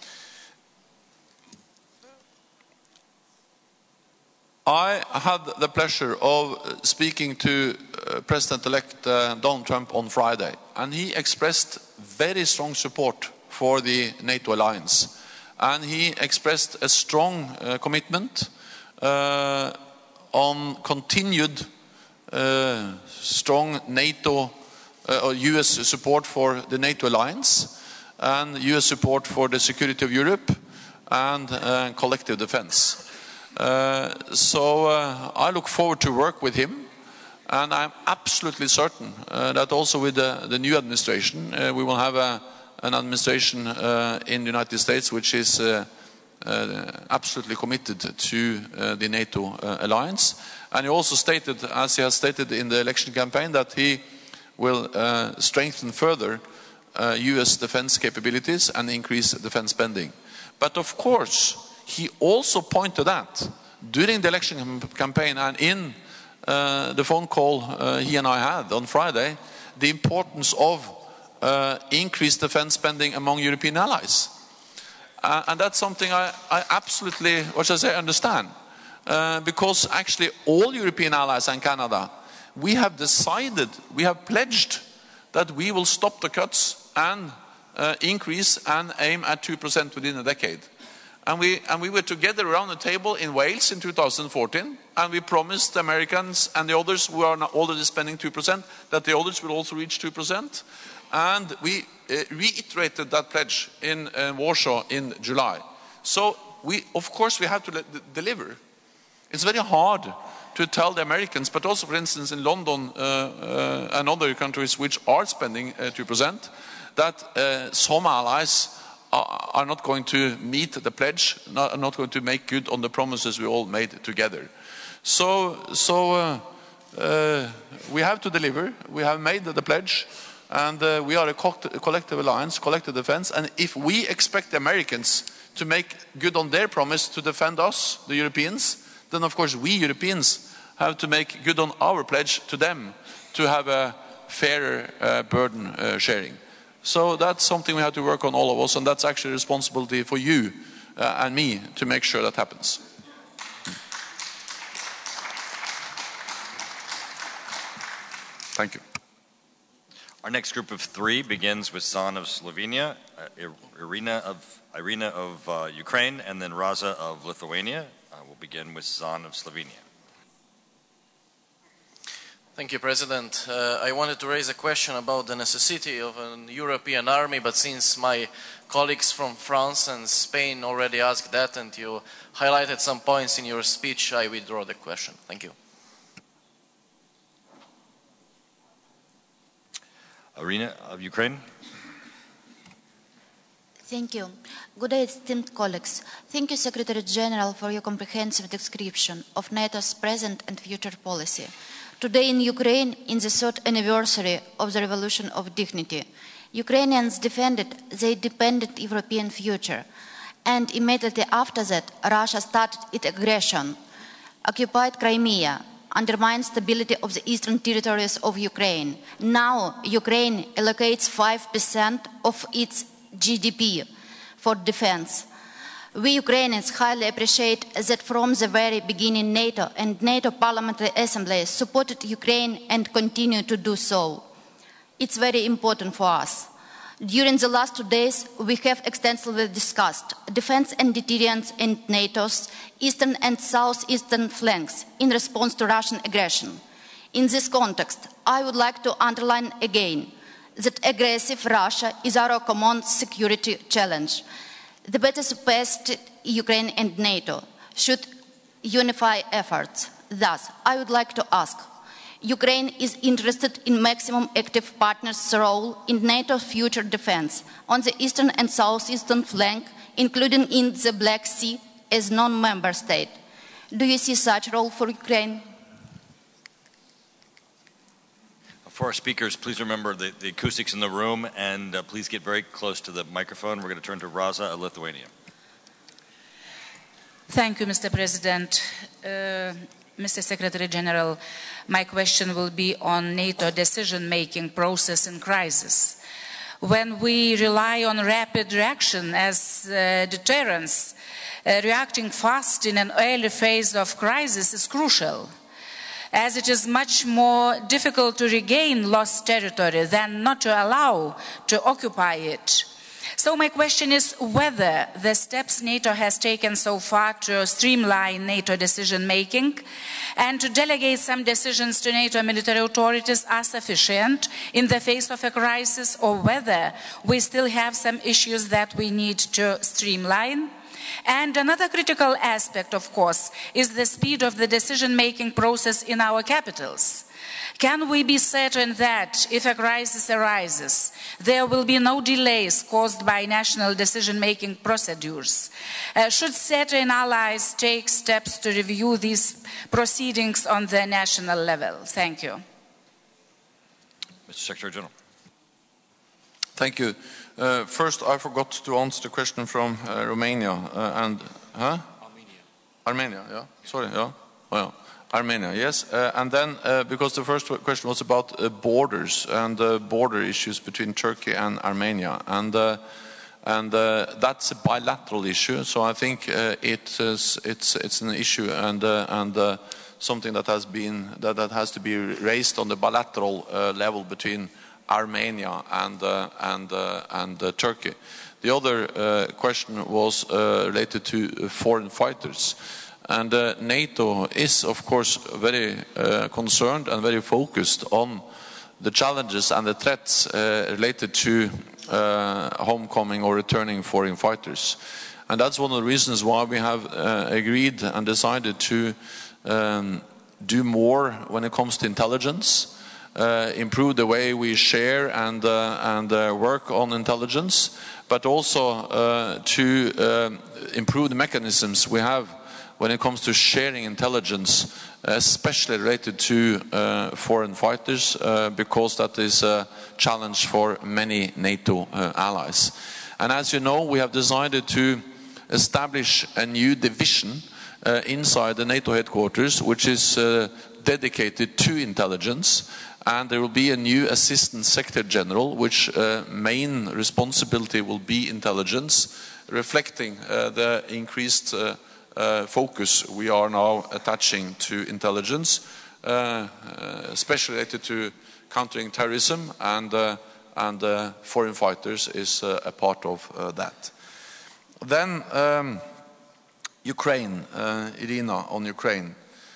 I had the pleasure of speaking to President-elect Donald Trump on Friday, and he expressed very strong support for the NATO alliance. And he expressed a strong commitment on continued strong NATO or US support for the NATO alliance and US support for the security of Europe and collective defense. So I look forward to work with him, and I'm absolutely certain that also with the new administration we will have an administration in the United States which is absolutely committed to the NATO alliance. And he also stated, as he has stated in the election campaign, that he will strengthen further US defense capabilities and increase defense spending. But of course, he also pointed out during the election campaign and in the phone call he and I had on Friday, the importance of increased defense spending among European allies. And that's something I absolutely, what should I say, understand. Because actually all European allies and Canada, we have decided, we have pledged that we will stop the cuts and increase and aim at 2% within a decade. And we were together around the table in Wales in 2014, and we promised the Americans and the others who are already spending 2% that the others will also reach 2%. And we reiterated that pledge in Warsaw in July. So of course we have to deliver. It's very hard to tell the Americans, but also, for instance, in London and other countries which are spending 2%, that some allies are not going to meet the pledge, not going to make good on the promises we all made together. So we have to deliver. We have made the pledge, and we are a collective alliance, collective defense. And if we expect the Americans to make good on their promise to defend us, the Europeans, then of course we Europeans have to make good on our pledge to them to have a fairer burden sharing. So that's something we have to work on, all of us, and that's actually a responsibility for you and me to make sure that happens. Thank you. Our next group of three begins with Zan of Slovenia, Irina of Ukraine, and then Raza of Lithuania. We'll begin with Zan of Slovenia. Thank you, President. I wanted to raise a question about the necessity of an European army, but since my colleagues from France and Spain already asked that and you highlighted some points in your speech, I withdraw the question. Thank you. Irina of Ukraine. Thank you. Good day, esteemed colleagues. Thank you, Secretary General, for your comprehensive description of NATO's present and future policy. Today in Ukraine, in the 3rd anniversary of the Revolution of Dignity, Ukrainians defended their independent European future. And immediately after that, Russia started its aggression, occupied Crimea, undermine stability of the eastern territories of Ukraine. Now, Ukraine allocates 5% of its GDP for defense. We Ukrainians highly appreciate that from the very beginning NATO and NATO Parliamentary Assembly supported Ukraine and continue to do so. It's very important for us. During the last 2 days, we have extensively discussed defense and deterrence in NATO's eastern and southeastern flanks in response to Russian aggression. In this context, I would like to underline again that aggressive Russia is our common security challenge. The better surpassed Ukraine and NATO should unify efforts. Thus, I would like to ask, Ukraine is interested in maximum active partners' role in NATO's future defense on the eastern and southeastern flank, including in the Black Sea as non-member state. Do you see such a role for Ukraine? For our speakers, please remember the acoustics in the room, and please get very close to the microphone. We're going to turn to Raza of Lithuania. Thank you, Mr. President. Mr. Secretary General, my question will be on NATO decision-making process in crisis. When we rely on rapid reaction as deterrence, reacting fast in an early phase of crisis is crucial, as it is much more difficult to regain lost territory than not to allow to occupy it. So my question is whether the steps NATO has taken so far to streamline NATO decision-making and to delegate some decisions to NATO military authorities are sufficient in the face of a crisis, or whether we still have some issues that we need to streamline. And another critical aspect, of course, is the speed of the decision-making process in our capitals. Can we be certain that if a crisis arises, there will be no delays caused by national decision-making procedures? Should certain allies take steps to review these proceedings on the national level? Thank you. Mr. Secretary General. Thank you. First, I forgot to answer the question from Romania and Armenia. Yeah. Sorry. Yeah. Well, Armenia. Yes. And then because the first question was about borders and border issues between Turkey and Armenia, and that's a bilateral issue. So I think it's an issue and something that has to be raised on the bilateral level between Armenia and Turkey. The other question was related to foreign fighters, and NATO is of course very concerned and very focused on the challenges and the threats related to homecoming or returning foreign fighters, and that's one of the reasons why we have agreed and decided to do more when it comes to intelligence. Improve the way we share and work on intelligence, but also to improve the mechanisms we have when it comes to sharing intelligence, especially related to foreign fighters, because that is a challenge for many NATO allies. And as you know, we have decided to establish a new division inside the NATO headquarters, which is dedicated to intelligence. And there will be a new Assistant Secretary General, which main responsibility will be intelligence, reflecting the increased focus we are now attaching to intelligence, especially related to countering terrorism, and foreign fighters is a part of that. Then Ukraine, Irina, on Ukraine.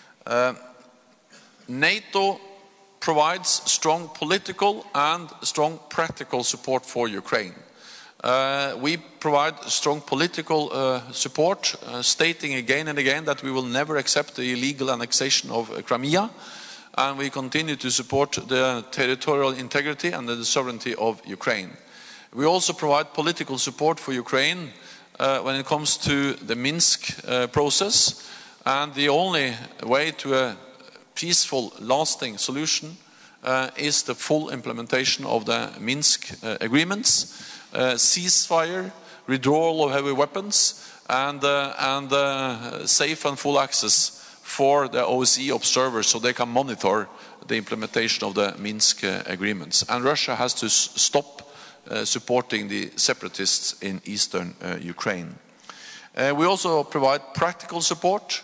NATO provides strong political and strong practical support for Ukraine. We provide strong political support, stating again and again that we will never accept the illegal annexation of Crimea, and we continue to support the territorial integrity and the sovereignty of Ukraine. We also provide political support for Ukraine when it comes to the Minsk process, and the only way to a peaceful, lasting solution is the full implementation of the Minsk agreements, ceasefire, withdrawal of heavy weapons, and safe and full access for the OSCE observers so they can monitor the implementation of the Minsk agreements. And Russia has to stop supporting the separatists in eastern Ukraine. We also provide practical support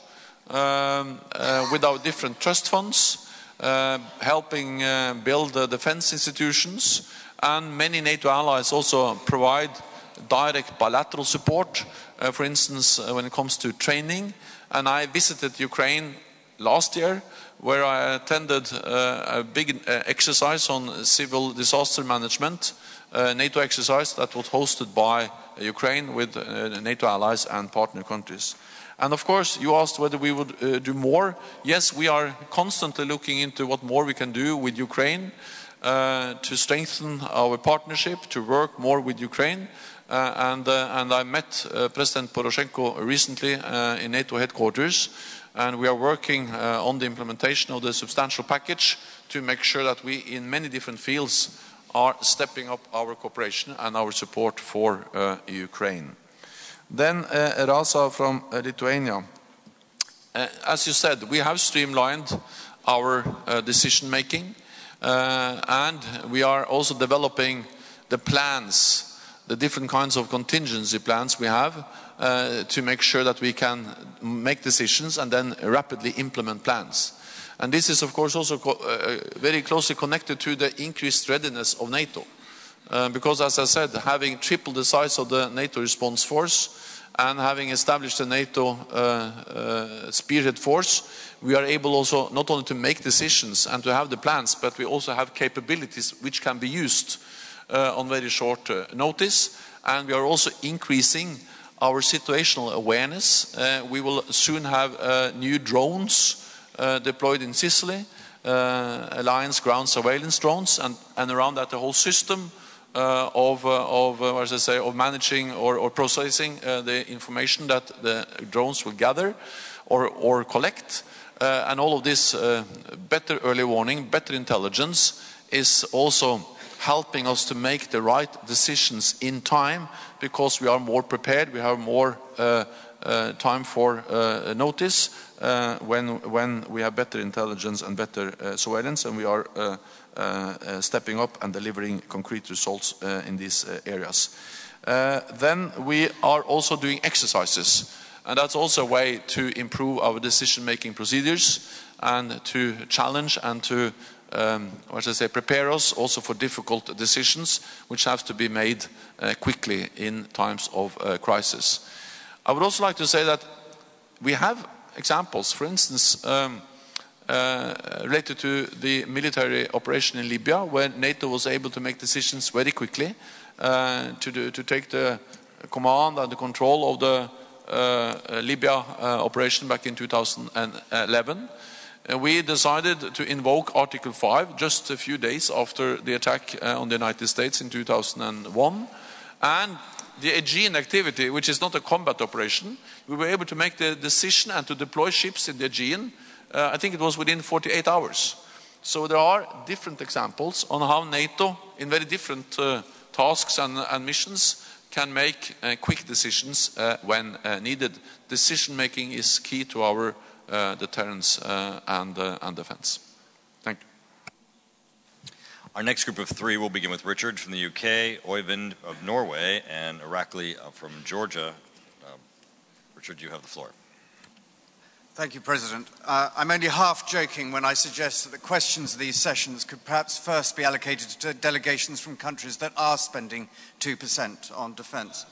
with our different trust funds, helping build defense institutions, and many NATO allies also provide direct bilateral support, for instance, when it comes to training. And I visited Ukraine last year, where I attended a big exercise on civil disaster management, NATO exercise that was hosted by Ukraine with NATO allies and partner countries. And of course, you asked whether we would do more. Yes, we are constantly looking into what more we can do with Ukraine to strengthen our partnership, to work more with Ukraine. And I met President Poroshenko recently in NATO headquarters, and we are working on the implementation of the substantial package to make sure that we, in many different fields, are stepping up our cooperation and our support for Ukraine. Then Rasa from Lithuania. As you said, we have streamlined our decision making, and we are also developing the plans, the different kinds of contingency plans we have to make sure that we can make decisions and then rapidly implement plans. And this is of course also very closely connected to the increased readiness of NATO. Because as I said, having tripled the size of the NATO response force and having established a NATO spearhead force, we are able also not only to make decisions and to have the plans, but we also have capabilities which can be used on very short notice. And we are also increasing our situational awareness. We will soon have new drones deployed in Sicily, Alliance ground surveillance drones, and around that the whole system of managing or processing the information that the drones will gather or collect. And all of this better early warning, better intelligence is also helping us to make the right decisions in time, because we are more prepared, we have more time for notice when we have better intelligence and better surveillance, and we are stepping up and delivering concrete results in these areas. Then we are also doing exercises, and that's also a way to improve our decision-making procedures and to challenge and to prepare us also for difficult decisions which have to be made quickly in times of crisis. I would also like to say that we have examples, for instance, related to the military operation in Libya, where NATO was able to make decisions very quickly to take the command and the control of the Libya operation back in 2011. We decided to invoke Article 5 just a few days after the attack on the United States in 2001. And the Aegean activity, which is not a combat operation, we were able to make the decision and to deploy ships in the Aegean, I think it was within 48 hours. So there are different examples on how NATO, in very different tasks and missions, can make quick decisions when needed. Decision making is key to our deterrence and defense. Thank you. Our next group of three will begin with Richard from the UK, Oyvind of Norway, and Irakli from Georgia. Richard, you have the floor. Thank you, President. I'm only half joking when I suggest that the questions of these sessions could perhaps first be allocated to delegations from countries that are spending 2% on defence.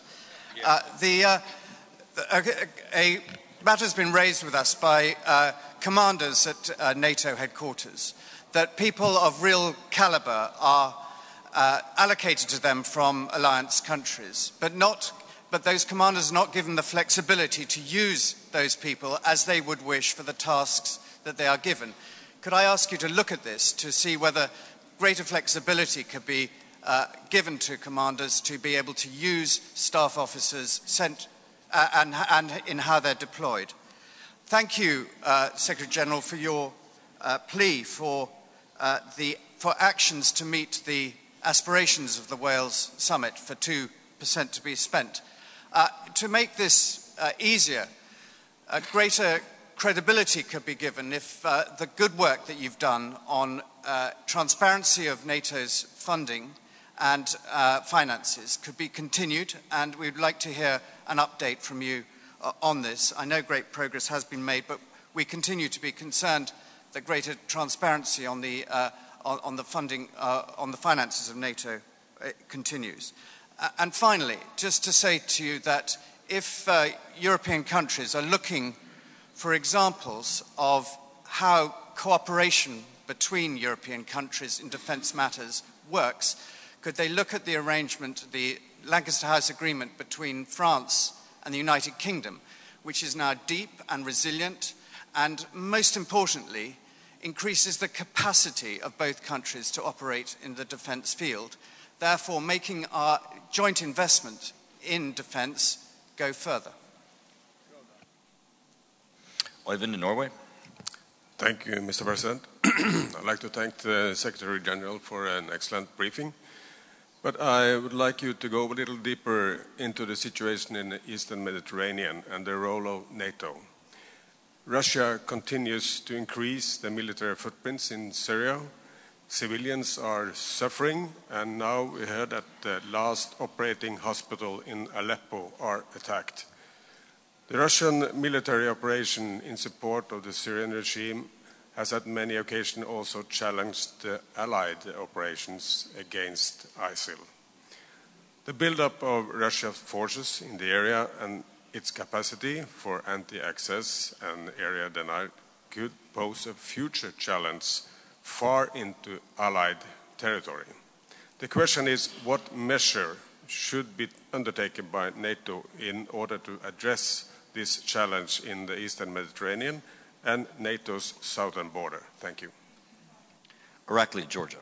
A matter has been raised with us by commanders at NATO headquarters that people of real calibre are allocated to them from alliance countries, but those commanders are not given the flexibility to use those people as they would wish for the tasks that they are given. Could I ask you to look at this to see whether greater flexibility could be given to commanders to be able to use staff officers sent and in how they're deployed? Thank you, Secretary General, for your plea for actions to meet the aspirations of the Wales Summit for 2% to be spent. To make this easier, greater credibility could be given if the good work that you've done on transparency of NATO's funding and finances could be continued, and we'd like to hear an update from you on this. I know great progress has been made, but we continue to be concerned that greater transparency on the funding, on the finances of NATO continues. And finally, just to say to you that if European countries are looking for examples of how cooperation between European countries in defence matters works, could they look at the arrangement, the Lancaster House Agreement between France and the United Kingdom, which is now deep and resilient, and most importantly, increases the capacity of both countries to operate in the defence field, therefore making our joint investment in defence go further. Oyvind in Norway. Thank you, Mr. President. I'd like to thank the Secretary General for an excellent briefing. But I would like you to go a little deeper into the situation in the Eastern Mediterranean and the role of NATO. Russia continues to increase the military footprints in Syria. Civilians are suffering, and now we heard that the last operating hospital in Aleppo are attacked. The Russian military operation in support of the Syrian regime has at many occasions also challenged the Allied operations against ISIL. The buildup of Russia's forces in the area and its capacity for anti-access and area denial could pose a future challenge far into Allied territory. The question is, what measure should be undertaken by NATO in order to address this challenge in the Eastern Mediterranean and NATO's southern border? Thank you. Irakli, Georgia.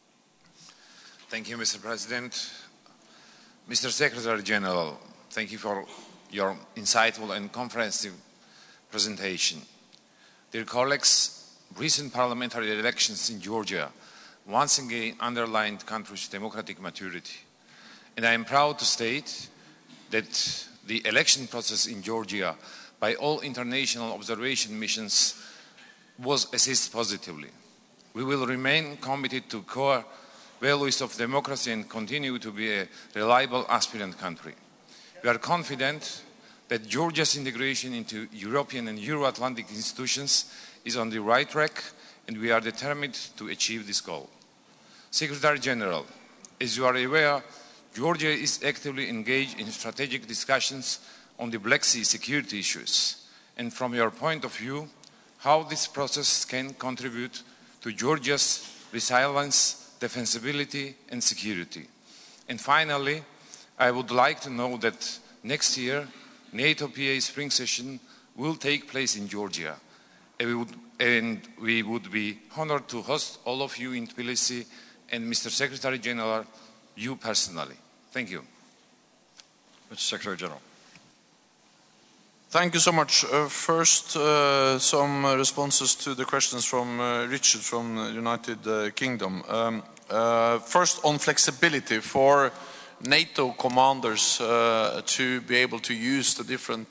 Thank you, Mr. President. Mr. Secretary General, thank you for your insightful and comprehensive presentation. Dear colleagues, recent parliamentary elections in Georgia once again underlined the country's democratic maturity. And I am proud to state that the election process in Georgia by all international observation missions was assessed positively. We will remain committed to core values of democracy and continue to be a reliable aspirant country. We are confident that Georgia's integration into European and Euro-Atlantic institutions is on the right track, and we are determined to achieve this goal. Secretary General, as you are aware, Georgia is actively engaged in strategic discussions on the Black Sea security issues, and from your point of view, how this process can contribute to Georgia's resilience, defensibility, and security. And finally, I would like to know that next year, NATO PA Spring Session will take place in Georgia, and we would be honored to host all of you in Tbilisi, and Mr. Secretary General, you personally. Thank you. Mr. Secretary General. Thank you so much. First, some responses to the questions from Richard from the United Kingdom. First, on flexibility for NATO commanders to be able to use the different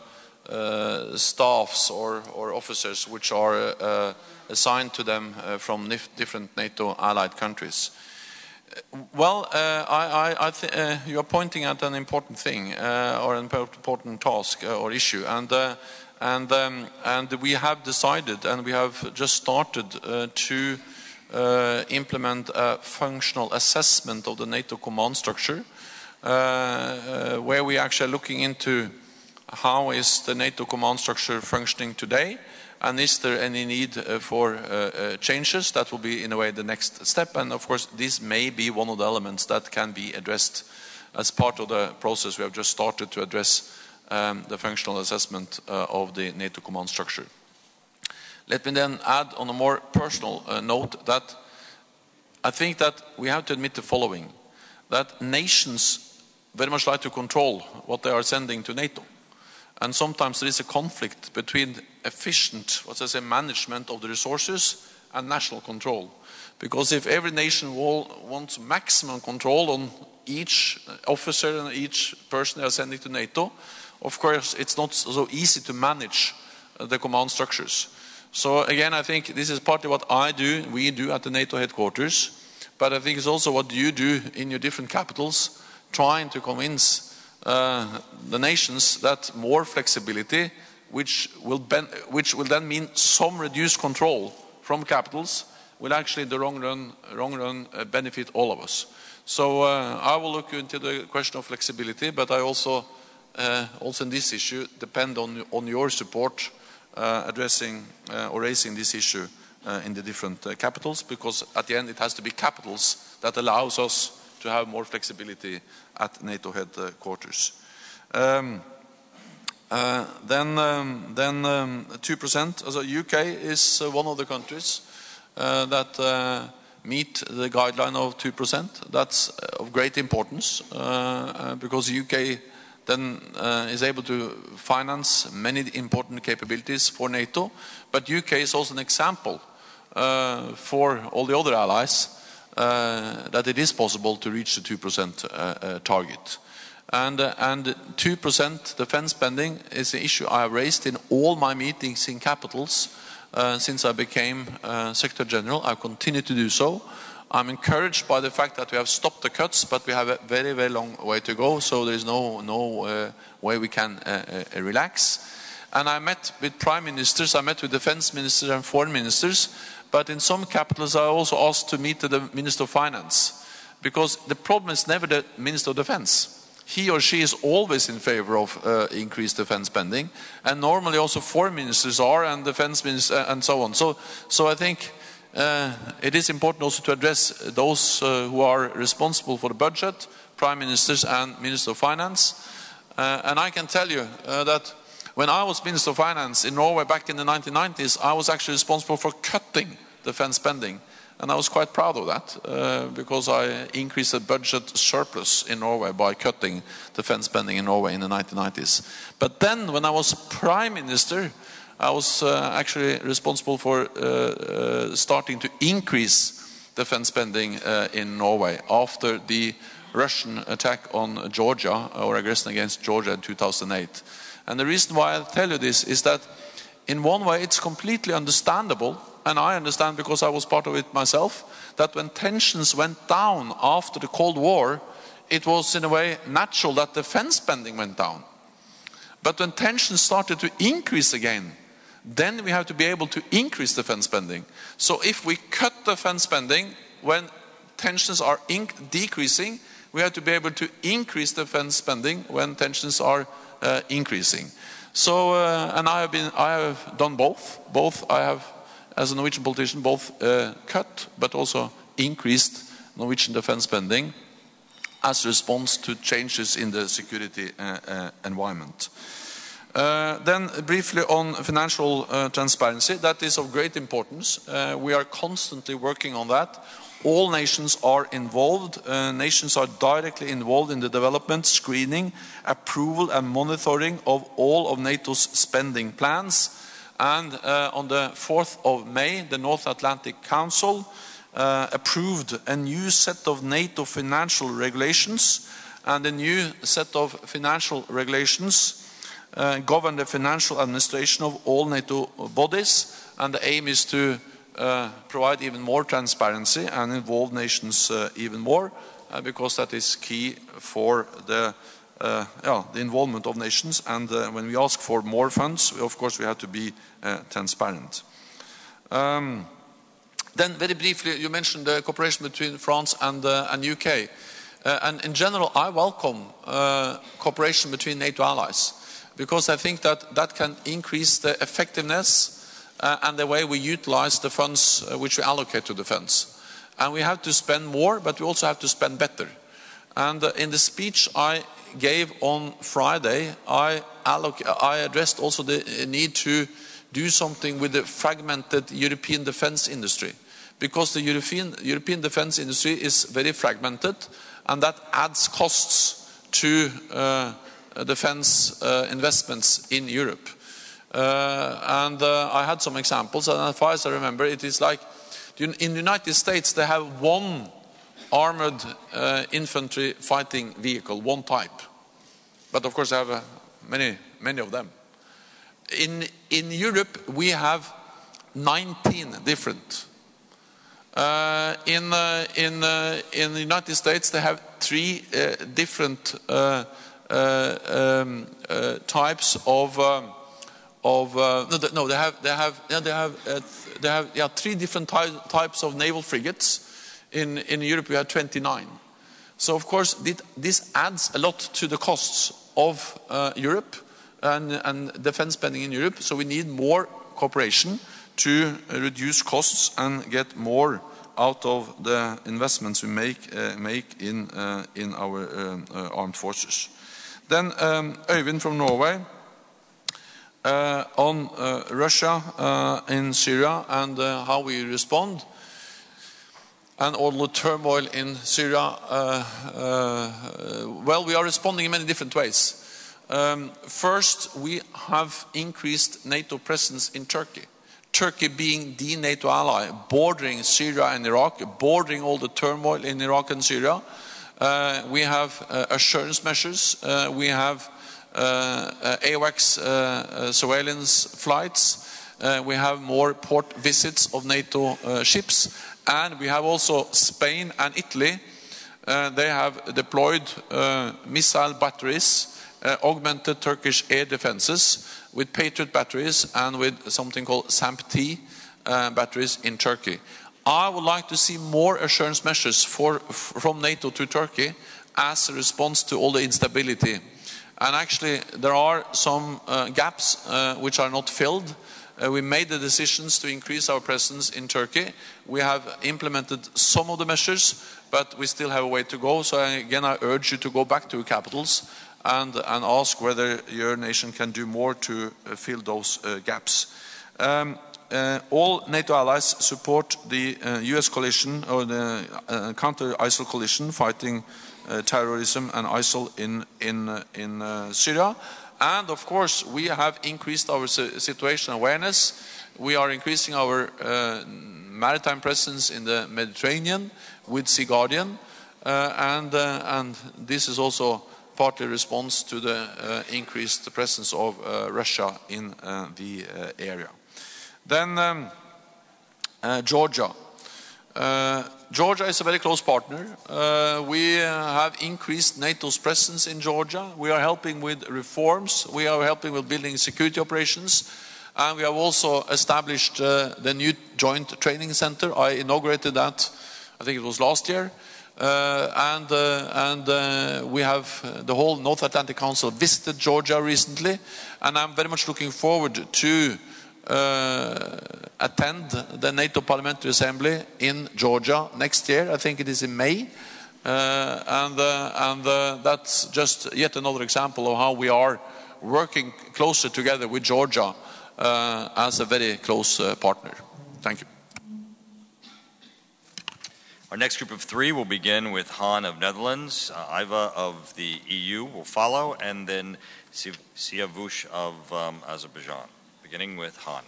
staffs or officers which are assigned to them from different NATO allied countries. Well, you are pointing at an important thing or an important task or issue, and we have decided and we have just started to implement a functional assessment of the NATO command structure, where we actually are looking into how is the NATO command structure functioning today, and is there any need for changes. That will be in a way the next step, and of course this may be one of the elements that can be addressed as part of the process. We have just started to address the functional assessment of the NATO command structure. Let me then add on a more personal note that I think that we have to admit the following, that nations very much like to control what they are sending to NATO. And sometimes there is a conflict between efficient, management of the resources and national control. Because if every nation wants maximum control on each officer and each person they are sending to NATO, of course it's not so easy to manage the command structures. So again, I think this is partly what we do at the NATO headquarters, but I think it's also what you do in your different capitals, trying to convince the nations that more flexibility, which will then mean some reduced control from capitals, will actually in the long run benefit all of us. So I will look into the question of flexibility, but I also in this issue depend on your support addressing or raising this issue in the different capitals, because at the end it has to be capitals that allows us to have more flexibility at NATO headquarters. Then 2%. So UK is one of the countries that meet the guideline of 2%. That's of great importance because UK then is able to finance many important capabilities for NATO. But UK is also an example for all the other allies that it is possible to reach the 2% target. And 2% defense spending is an issue I have raised in all my meetings in capitals since I became Secretary General. I continue to do so. I'm encouraged by the fact that we have stopped the cuts, but we have a very, very long way to go, so there is no way we can relax. And I met with prime ministers, I met with defense ministers and foreign ministers, but in some capitals I also asked to meet the Minister of Finance, because the problem is never the Minister of Defense. He or she is always in favor of increased defense spending, and normally also foreign ministers are, and defense ministers, and so on. So I think it is important also to address those who are responsible for the budget, prime ministers and Minister of Finance. And I can tell you that when I was Minister of Finance in Norway back in the 1990s, I was actually responsible for cutting defense spending. And I was quite proud of that because I increased the budget surplus in Norway by cutting defense spending in Norway in the 1990s. But then when I was Prime Minister, I was actually responsible for starting to increase defense spending in Norway after the Russian attack on Georgia, or aggression against Georgia in 2008. And the reason why I tell you this is that in one way it's completely understandable, and I understand because I was part of it myself, that when tensions went down after the Cold War, it was in a way natural that defense spending went down. But when tensions started to increase again, then we have to be able to increase defense spending. So if we cut defense spending when tensions are decreasing, we have to be able to increase defense spending when tensions are increasing. So, and I have done both. Both I have, as a Norwegian politician, both cut but also increased Norwegian defense spending as a response to changes in the security environment. Then briefly on financial transparency, that is of great importance. We are constantly working on that. All nations are involved. Nations are directly involved in the development, screening, approval and monitoring of all of NATO's spending plans. And on the 4th of May, the North Atlantic Council approved a new set of NATO financial regulations, and a new set of financial regulations govern the financial administration of all NATO bodies, and the aim is to provide even more transparency and involve nations even more, because that is key for the involvement of nations. And when we ask for more funds, of course we have to be transparent. Then very briefly, you mentioned the cooperation between France and UK. And in general, I welcome cooperation between NATO allies, because I think that can increase the effectiveness and the way we utilize the funds which we allocate to defense. And we have to spend more, but we also have to spend better. And in the speech I gave on Friday, I addressed also the need to do something with the fragmented European defense industry, because the European defense industry is very fragmented, and that adds costs to defense investments in Europe. I had some examples, and as far as I remember, it is like in the United States they have one armored infantry fighting vehicle, one type. But of course they have many of them. in Europe we have 19 different. In the United States they have 3 different types of they have 3 different types of naval frigates. In Europe we have 29. So of course this adds a lot to the costs of Europe and defense spending in Europe. So we need more cooperation to reduce costs and get more out of the investments we make in our armed forces. Then Øyvind from Norway on Russia in Syria and how we respond and all the turmoil in Syria. Well, we are responding in many different ways. First, we have increased NATO presence in Turkey. Turkey being the NATO ally, bordering Syria and Iraq, bordering all the turmoil in Iraq and Syria. We have assurance measures. We have AWACS surveillance flights. We have more port visits of NATO ships. And we have also Spain and Italy. They have deployed missile batteries, augmented Turkish air defenses with Patriot batteries and with something called SAMP-T batteries in Turkey. I would like to see more assurance measures from NATO to Turkey as a response to all the instability. And actually there are some gaps which are not filled. We made the decisions to increase our presence in Turkey. We have implemented some of the measures, but we still have a way to go. So again, I urge you to go back to your capitals and ask whether your nation can do more to fill those gaps. All NATO allies support the US coalition or the counter-ISIL coalition fighting terrorism and ISIL in Syria. And of course, we have increased our situation awareness. We are increasing our maritime presence in the Mediterranean with Sea Guardian, and this is also partly a response to the increased presence of Russia in the area. Then Georgia. Georgia is a very close partner. We have increased NATO's presence in Georgia. We are helping with reforms. We are helping with building security operations. And we have also established the new joint training center. I inaugurated that, I think it was last year. We have the whole North Atlantic Council visited Georgia recently. And I'm very much looking forward to attend the NATO Parliamentary Assembly in Georgia next year. I think it is in May. That's just yet another example of how we are working closer together with Georgia as a very close partner. Thank you. Our next group of 3 will begin with Han of Netherlands, Iva of the EU will follow, and then Siavush of Azerbaijan. Beginning with Han.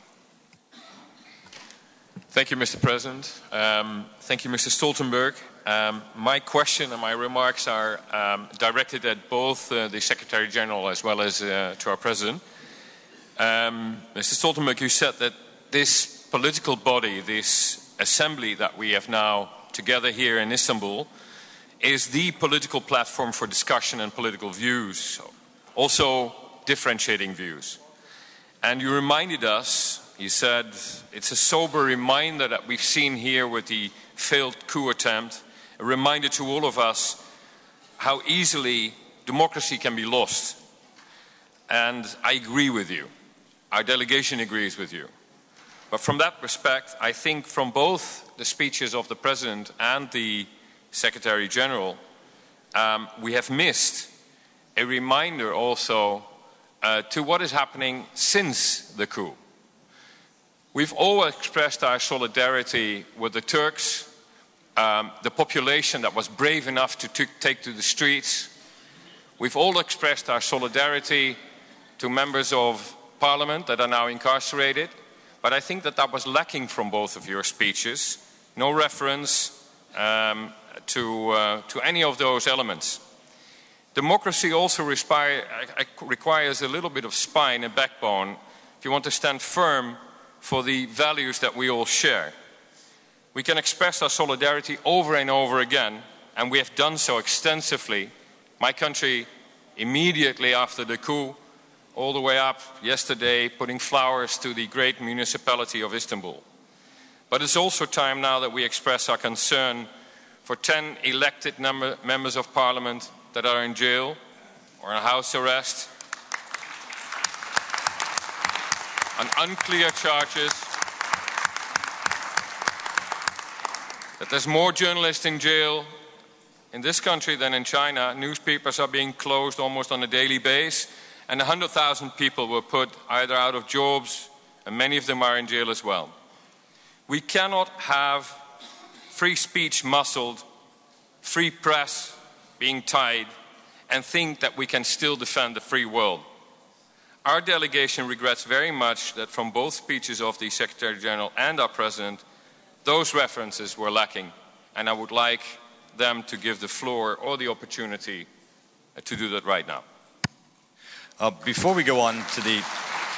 Thank you, Mr. President. Thank you, Mr. Stoltenberg. My question and my remarks are directed at both the Secretary General as well as to our President. Mr. Stoltenberg, you said that this political body, this assembly that we have now together here in Istanbul, is the political platform for discussion and political views, also differentiating views. And you reminded us, you said, it's a sober reminder that we've seen here with the failed coup attempt, a reminder to all of us how easily democracy can be lost. And I agree with you. Our delegation agrees with you. But from that respect, I think from both the speeches of the President and the Secretary General, we have missed a reminder also to what is happening since the coup. We've all expressed our solidarity with the Turks, the population that was brave enough to take to the streets. We've all expressed our solidarity to members of Parliament that are now incarcerated. But I think that was lacking from both of your speeches. No reference to any of those elements. Democracy also requires a little bit of spine and backbone. If you want to stand firm for the values that we all share. We can express our solidarity over and over again, and we have done so extensively. My country, immediately after the coup, all the way up yesterday, putting flowers to the great municipality of Istanbul. But it's also time now that we express our concern for 10 elected members of parliament that are in jail or in house arrest on unclear charges, that there's more journalists in jail in this country than in China. Newspapers are being closed almost on a daily basis, and 100,000 people were put either out of jobs, and many of them are in jail as well. We cannot have free speech muscled, free press being tied, and think that we can still defend the free world. Our delegation regrets very much that from both speeches of the Secretary General and our President, those references were lacking, and I would like them to give the floor or the opportunity to do that right now. Before we go on to the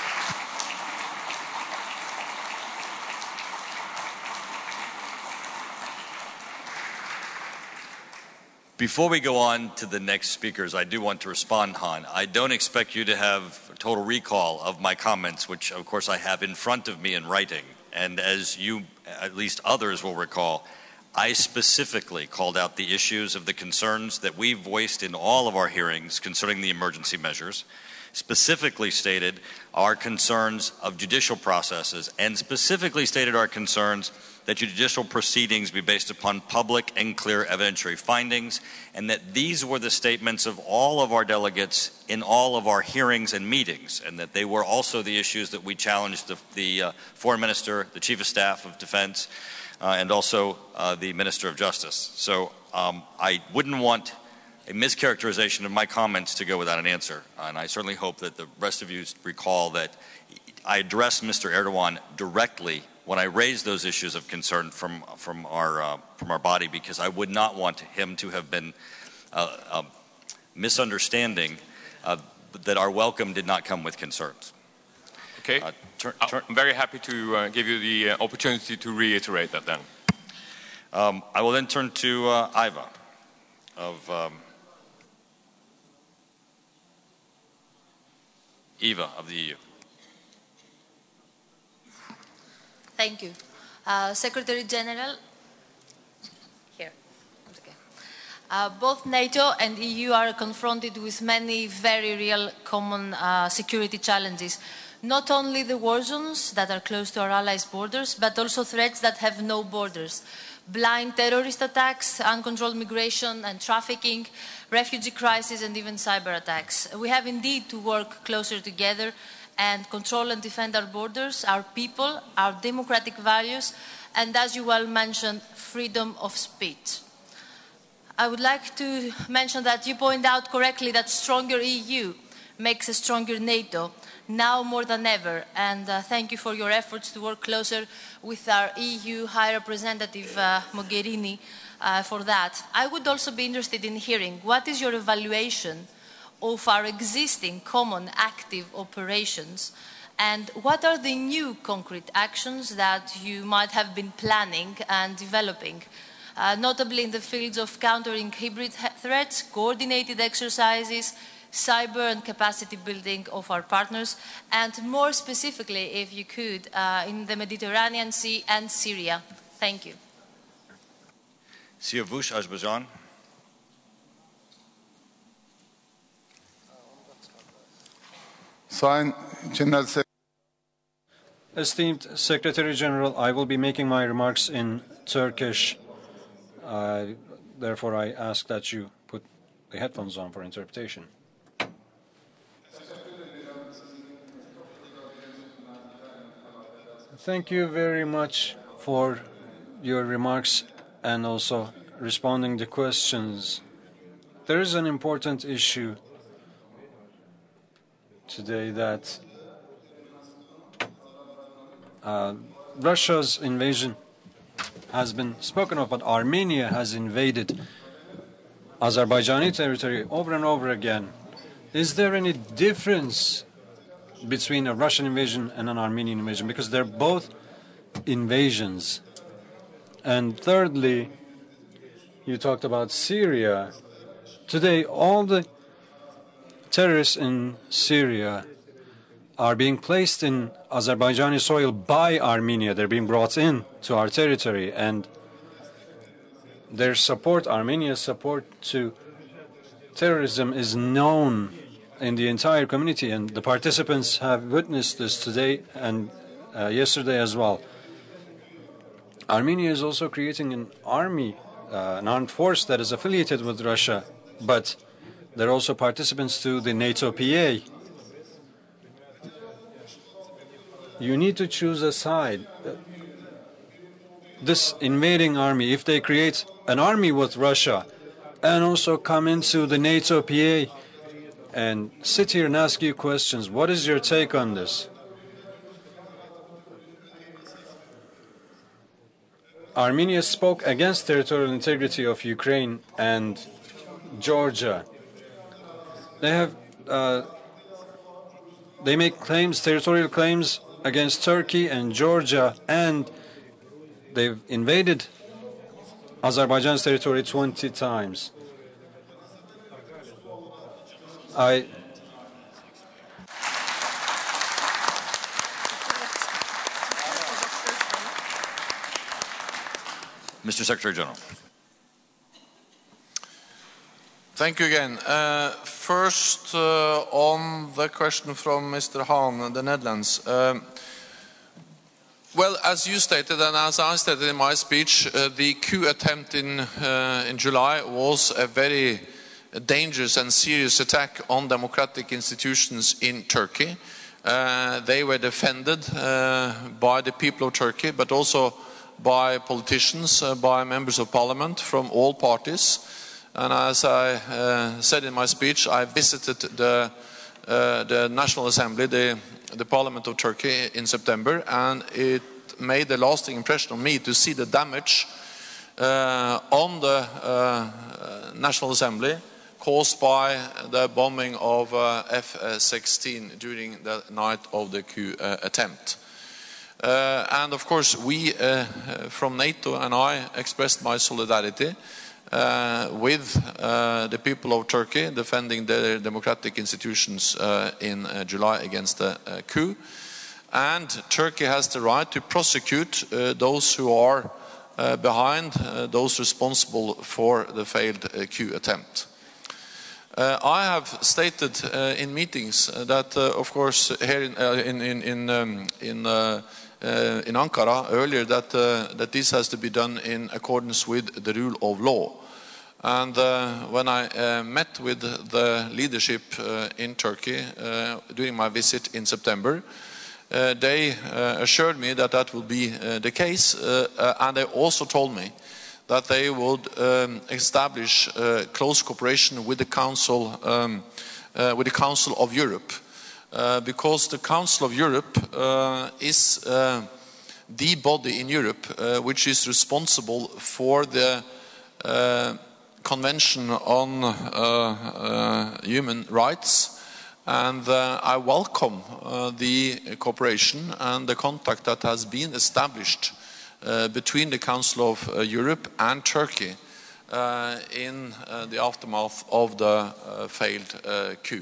next speakers, I do want to respond, Han. I don't expect you to have total recall of my comments, which of course I have in front of me in writing. And as you, at least others, will recall, I specifically called out the issues of the concerns that we voiced in all of our hearings concerning the emergency measures, specifically stated our concerns of judicial processes, and specifically stated our concerns that judicial proceedings be based upon public and clear evidentiary findings, and that these were the statements of all of our delegates in all of our hearings and meetings, and that they were also the issues that we challenged the Foreign Minister, the Chief of Staff of Defense, and also the Minister of Justice. So I wouldn't want a mischaracterization of my comments to go without an answer, and I certainly hope that the rest of you recall that I addressed Mr. Erdogan directly when I raised those issues of concern from our body, because I would not want him to have been misunderstanding that our welcome did not come with concerns. Okay, I'm very happy to give you the opportunity to reiterate that then. I will then turn to Iva of the EU. Thank you. Secretary General, here. Okay. Both NATO and EU are confronted with many very real common security challenges. Not only the war zones that are close to our allies' borders, but also threats that have no borders. Blind terrorist attacks, uncontrolled migration and trafficking, refugee crisis, and even cyber attacks. We have indeed to work closer together and control and defend our borders, our people, our democratic values, and as you well mentioned, freedom of speech. I would like to mention that you point out correctly that stronger EU makes a stronger NATO, now more than ever, and thank you for your efforts to work closer with our EU High Representative Mogherini for that. I would also be interested in hearing what is your evaluation of our existing common active operations, and what are the new concrete actions that you might have been planning and developing, notably in the fields of countering hybrid threats, coordinated exercises, cyber and capacity building of our partners, and more specifically, if you could, in the Mediterranean Sea and Syria. Thank you. Siyavush Azerbaijan. Esteemed Secretary General, I will be making my remarks in Turkish. Therefore, I ask that you put the headphones on for interpretation. Thank you very much for your remarks and also responding to questions. There is an important issue today that Russia's invasion has been spoken of, but Armenia has invaded Azerbaijani territory over and over again. Is there any difference between a Russian invasion and an Armenian invasion, because they're both invasions. And thirdly, you talked about Syria. Today, all the terrorists in Syria are being placed in Azerbaijani soil by Armenia. They're being brought in to our territory, and their support, Armenia's support to terrorism, is known in the entire community, and the participants have witnessed this today and yesterday as well. Armenia is also creating an army, an armed force that is affiliated with Russia, but they're also participants to the NATO PA. You need to choose a side. This invading army, if they create an army with Russia and also come into the NATO PA and sit here and ask you questions, what is your take on this? Armenia spoke against territorial integrity of Ukraine and Georgia. They make claims, territorial claims, against Turkey and Georgia, and they've invaded Azerbaijan's territory 20 times. Mr. Secretary General. Thank you again. First, on the question from Mr. Hahn, the Netherlands. Well, as you stated and as I stated in my speech, the coup attempt in July was a very dangerous and serious attack on democratic institutions in Turkey. They were defended by the people of Turkey, but also by politicians, by members of parliament from all parties. And as I said in my speech, I visited the National Assembly, the Parliament of Turkey, in September, and it made a lasting impression on me to see the damage on the National Assembly caused by the bombing of F-16 during the night of the coup attempt. And of course, we from NATO and I expressed my solidarity with the people of Turkey defending their democratic institutions in July against the coup. And Turkey has the right to prosecute those who are behind, those responsible for the failed coup attempt. I have stated in meetings that, of course, here in Ankara earlier that this has to be done in accordance with the rule of law. And when I met with the leadership in Turkey during my visit in September, they assured me that that will be the case, and they also told me that they would establish close cooperation with the Council of Europe. Because the Council of Europe is the body in Europe which is responsible for the Convention on Human Rights, and I welcome the cooperation and the contact that has been established between the Council of Europe and Turkey in the aftermath of the failed coup.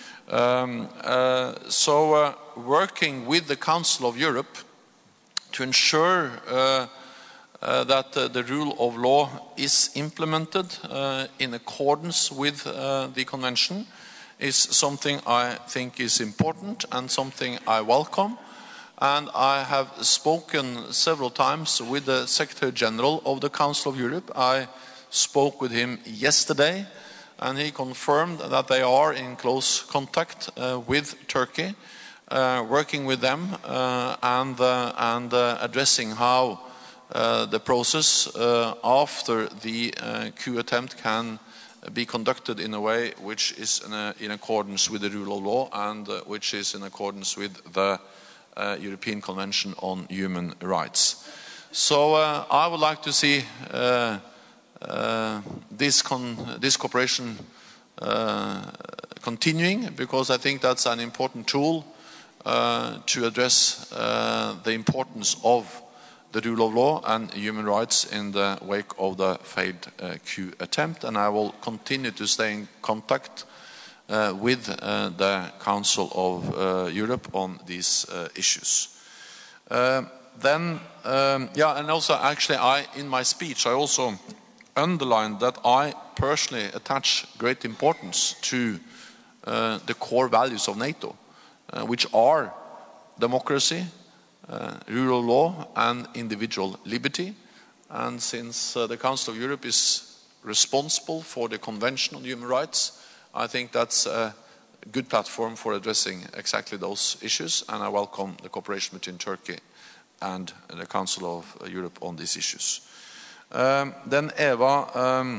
Working with the Council of Europe to ensure that the rule of law is implemented in accordance with the convention is something I think is important and something I welcome. And I have spoken several times with the Secretary General of the Council of Europe. I spoke with him yesterday, and he confirmed that they are in close contact with Turkey, working with them and addressing how the process after the coup attempt can be conducted in a way which is in accordance with the rule of law and which is in accordance with the European Convention on Human Rights. So I would like to see this cooperation continuing, because I think that's an important tool to address the importance of the rule of law and human rights in the wake of the failed coup attempt, and I will continue to stay in contact with the Council of Europe on these issues. And also actually in my speech I also underlined that I personally attach great importance to the core values of NATO, which are democracy, rule of law and individual liberty. And since the Council of Europe is responsible for the Convention on Human Rights, I think that's a good platform for addressing exactly those issues, and I welcome the cooperation between Turkey and the Council of Europe on these issues. Then Eva,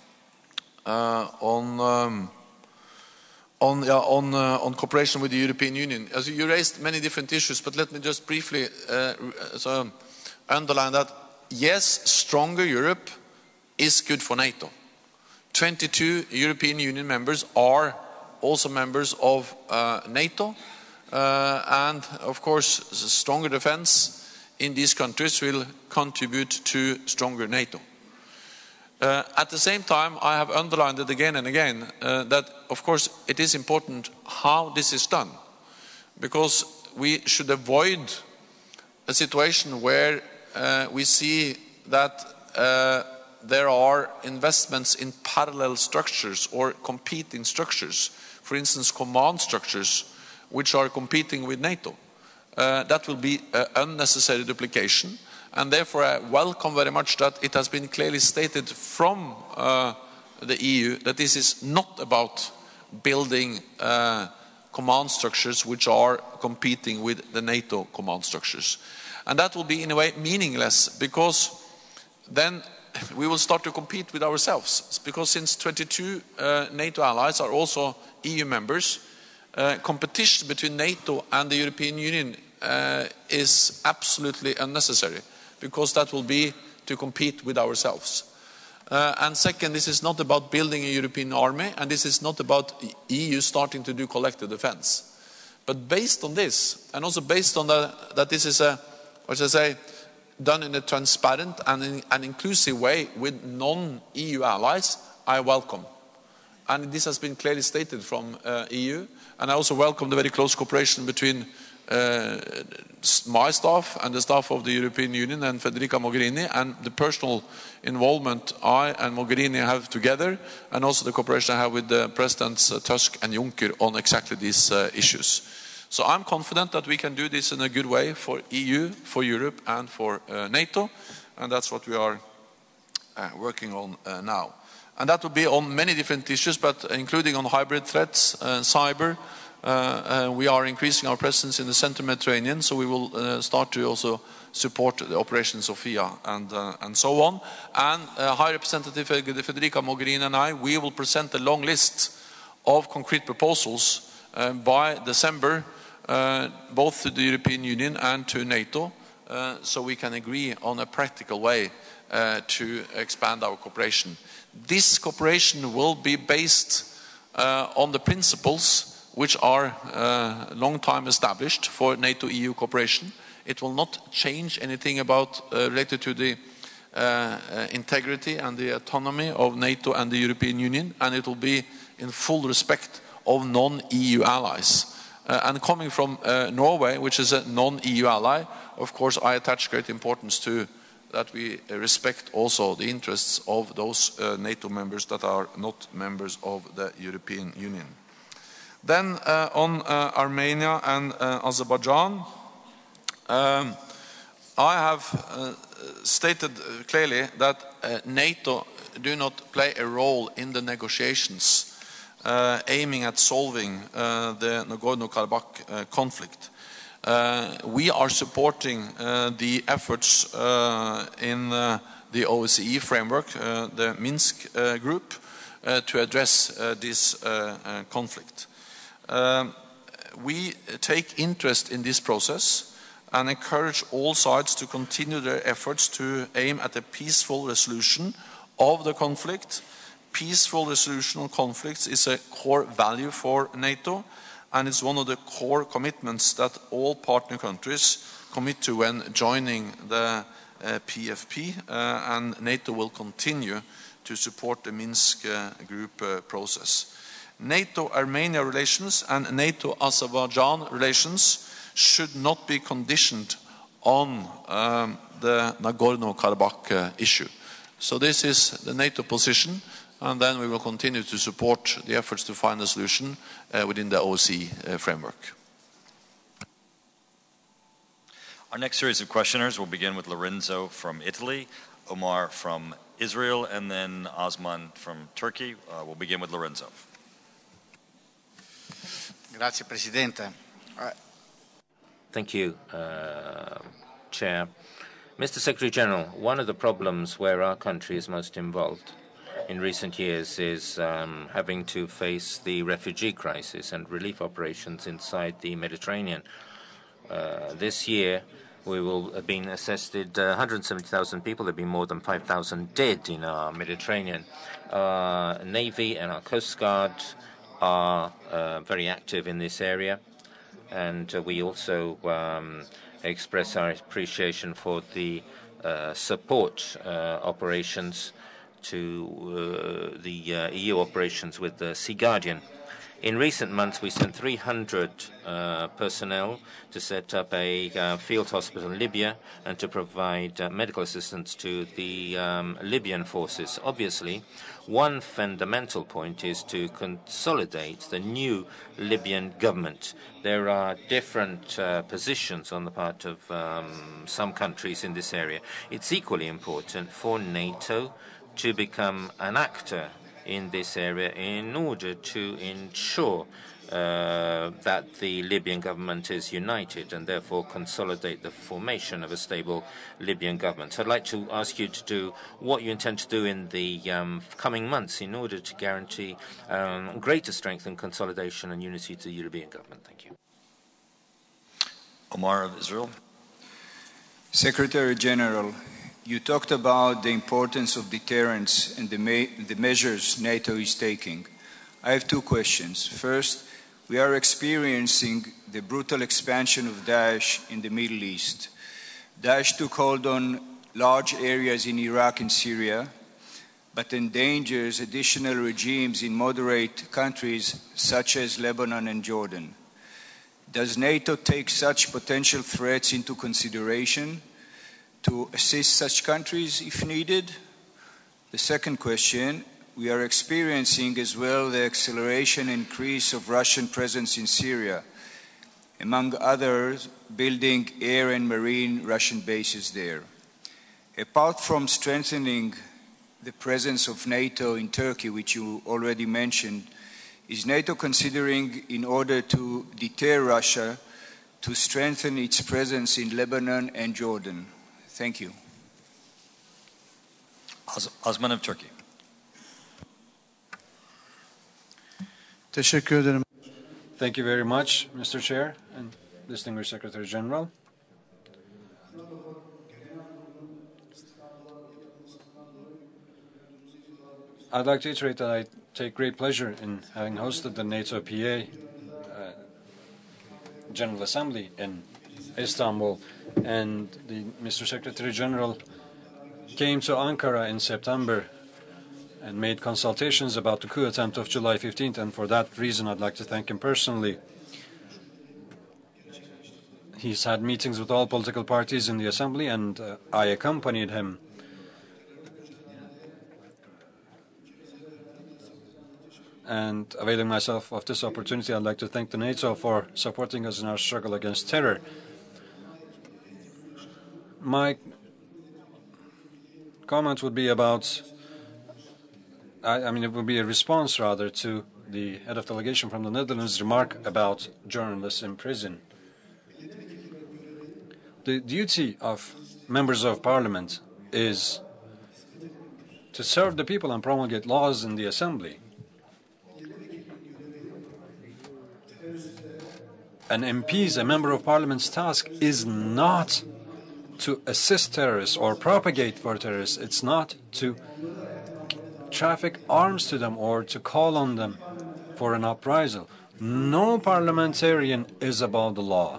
on cooperation with the European Union. As you raised many different issues, but let me just briefly underline that yes, stronger Europe is good for NATO. 22 European Union members are also members of NATO, and of course stronger defense in these countries will contribute to stronger NATO. At the same time, I have underlined it again and again that of course it is important how this is done, because we should avoid a situation where we see that there are investments in parallel structures or competing structures, for instance command structures which are competing with NATO. That will be unnecessary duplication, and therefore I welcome very much that it has been clearly stated from the EU that this is not about building command structures which are competing with the NATO command structures. And that will be in a way meaningless, because then we will start to compete with ourselves, because since 22 NATO allies are also EU members, competition between NATO and the European Union is absolutely unnecessary, because that will be to compete with ourselves. And second, this is not about building a European army, and this is not about EU starting to do collective defense. But based on this, and also based on that this is done in a transparent and an inclusive way with non-EU allies, I welcome. And this has been clearly stated from EU, and I also welcome the very close cooperation between my staff and the staff of the European Union and Federica Mogherini, and the personal involvement I and Mogherini have together, and also the cooperation I have with the Presidents Tusk and Juncker on exactly these issues. So I'm confident that we can do this in a good way for EU, for Europe and for NATO, and that's what we are working on now. And that will be on many different issues, but including on hybrid threats, cyber. We are increasing our presence in the Central Mediterranean, so we will start to also support the Operation Sophia and so on. And High Representative Federica Mogherini and I, we will present a long list of concrete proposals by December, both to the European Union and to NATO, so we can agree on a practical way to expand our cooperation. This cooperation will be based on the principles which are long time established for NATO-EU cooperation. It will not change anything about related to the integrity and the autonomy of NATO and the European Union, and it will be in full respect of non-EU allies. And coming from Norway, which is a non-EU ally, of course I attach great importance to that we respect also the interests of those NATO members that are not members of the European Union. Then on Armenia and Azerbaijan, I have stated clearly that NATO do not play a role in the negotiations aiming at solving the Nagorno-Karabakh conflict. We are supporting the efforts in the OSCE framework, the Minsk group, to address this conflict. We take interest in this process and encourage all sides to continue their efforts to aim at a peaceful resolution of the conflict. Peaceful resolution of conflicts is a core value for NATO, and it's one of the core commitments that all partner countries commit to when joining the PFP, and NATO will continue to support the Minsk group process. NATO-Armenia relations and NATO-Azerbaijan relations should not be conditioned on the Nagorno-Karabakh issue. So this is the NATO position, and then we will continue to support the efforts to find a solution within the OSCE framework. Our next series of questioners will begin with Lorenzo from Italy, Omar from Israel, and then Osman from Turkey. We'll begin with Lorenzo. Grazie, Presidente. Thank you, Chair. Mr. Secretary General, one of the problems where our country is most involved in recent years is having to face the refugee crisis and relief operations inside the Mediterranean. This year, we will have been assessed 170,000 people. There have been more than 5,000 dead in our Mediterranean. Our Navy and our Coast Guard are very active in this area, and we also express our appreciation for the support operations to the EU operations with the Sea Guardian. In recent months, we sent 300 personnel to set up a field hospital in Libya and to provide medical assistance to the Libyan forces. Obviously, one fundamental point is to consolidate the new Libyan government. There are different positions on the part of some countries in this area. It's equally important for NATO to become an actor in this area in order to ensure that the Libyan government is united and therefore consolidate the formation of a stable Libyan government. So I'd like to ask you to do what you intend to do in the coming months in order to guarantee greater strength and consolidation and unity to the Libyan government. Thank you. Omar of Israel. Secretary General, you talked about the importance of deterrence and the measures NATO is taking. I have two questions. First, we are experiencing the brutal expansion of Daesh in the Middle East. Daesh took hold on large areas in Iraq and Syria, but endangers additional regimes in moderate countries such as Lebanon and Jordan. Does NATO take such potential threats into consideration to assist such countries if needed? The second question, we are experiencing as well the acceleration and increase of Russian presence in Syria, among others building air and marine Russian bases there. Apart from strengthening the presence of NATO in Turkey, which you already mentioned, is NATO considering, in order to deter Russia, to strengthen its presence in Lebanon and Jordan? Thank you. Osman of Turkey. Thank you very much, Mr. Chair and distinguished Secretary General. I'd like to iterate that I take great pleasure in having hosted the NATO PA General Assembly in Istanbul, and Mr. Secretary General came to Ankara in September and made consultations about the coup attempt of July 15th, and for that reason I'd like to thank him personally. He's had meetings with all political parties in the Assembly, and I accompanied him. And availing myself of this opportunity, I'd like to thank the NATO for supporting us in our struggle against terror. My comment would be about, it would be a response rather to the head of delegation from the Netherlands' remark about journalists in prison. The duty of members of parliament is to serve the people and promulgate laws in the assembly. An MP's, a member of parliament's task is not to assist terrorists or propagate for terrorists. It's not to traffic arms to them or to call on them for an uprisal. No parliamentarian is above the law.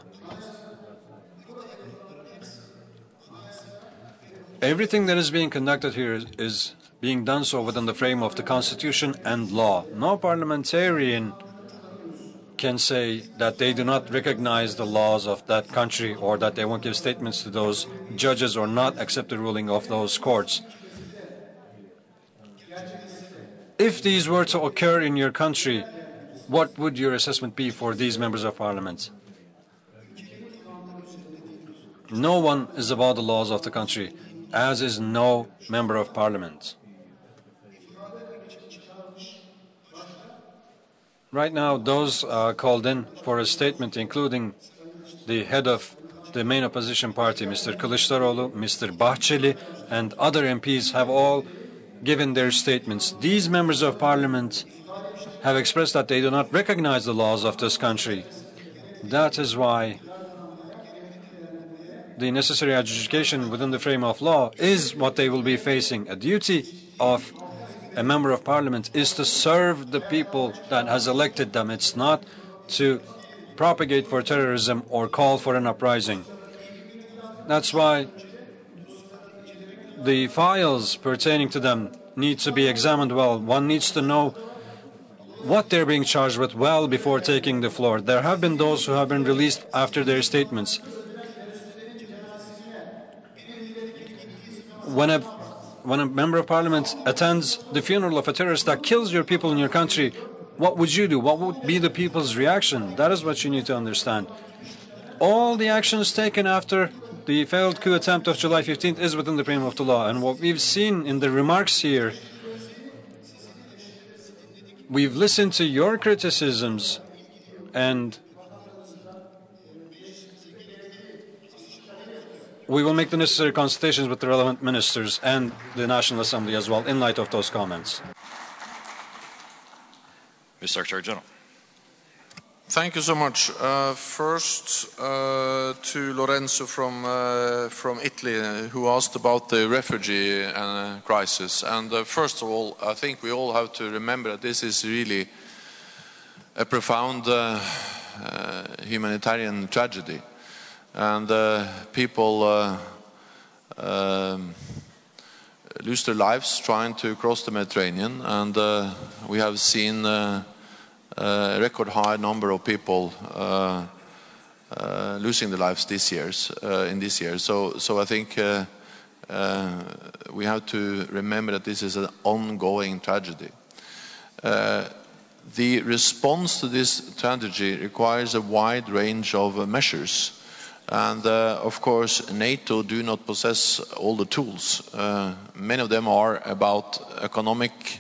Everything that is being conducted here is being done so within the frame of the Constitution and law. No parliamentarian can say that they do not recognize the laws of that country or that they won't give statements to those judges or not accept the ruling of those courts. If these were to occur in your country, what would your assessment be for these members of parliament? No one is above the laws of the country, as is no member of parliament. Right now, those called in for a statement, including the head of the main opposition party, Mr. Kılıçdaroğlu, Mr. Bahçeli, and other MPs have all given their statements. These members of parliament have expressed that they do not recognize the laws of this country. That is why the necessary adjudication within the frame of law is what they will be facing. A duty of a member of parliament is to serve the people that has elected them. It's not to propagate for terrorism or call for an uprising. That's why the files pertaining to them need to be examined well. One needs to know what they're being charged with well before taking the floor. There have been those who have been released after their statements. When a member of parliament attends the funeral of a terrorist that kills your people in your country, what would you do? What would be the people's reaction? That is what you need to understand. All the actions taken after the failed coup attempt of July 15th is within the frame of the law. And what we've seen in the remarks here, we've listened to your criticisms, and we will make the necessary consultations with the relevant ministers and the National Assembly as well in light of those comments. Mr. Secretary General. Thank you so much. First, to Lorenzo from Italy, who asked about the refugee crisis. And first of all, I think we all have to remember that this is really a profound humanitarian tragedy. And people lose their lives trying to cross the Mediterranean, and we have seen a record high number of people losing their lives in this year. So I think we have to remember that this is an ongoing tragedy. The response to this tragedy requires a wide range of measures. And of course, NATO do not possess all the tools. Many of them are about economic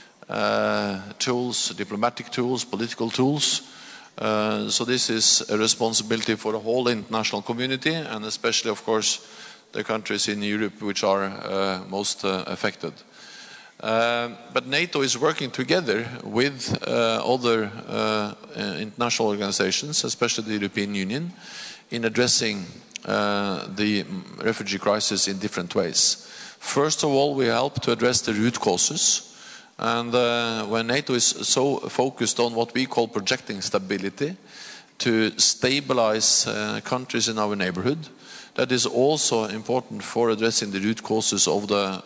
tools, diplomatic tools, political tools. So this is a responsibility for the whole international community, and especially, of course, the countries in Europe which are most affected. But NATO is working together with other international organizations, especially the European Union, in addressing the refugee crisis in different ways. First of all, we help to address the root causes. And when NATO is so focused on what we call projecting stability, to stabilize countries in our neighborhood, that is also important for addressing the root causes of the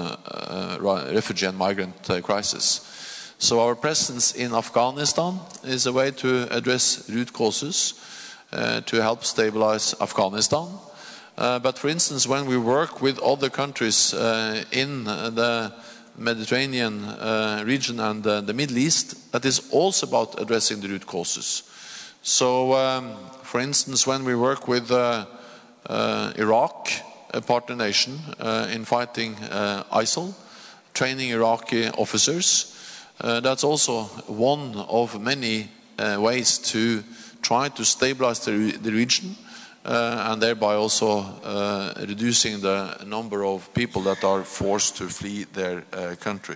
refugee and migrant crisis. So our presence in Afghanistan is a way to address root causes, to help stabilize Afghanistan. But for instance, when we work with other countries in the Mediterranean region and the Middle East, that is also about addressing the root causes. So, for instance, when we work with Iraq, a partner nation, in fighting ISIL, training Iraqi officers, that's also one of many ways to try to stabilize the region, and thereby also reducing the number of people that are forced to flee their country.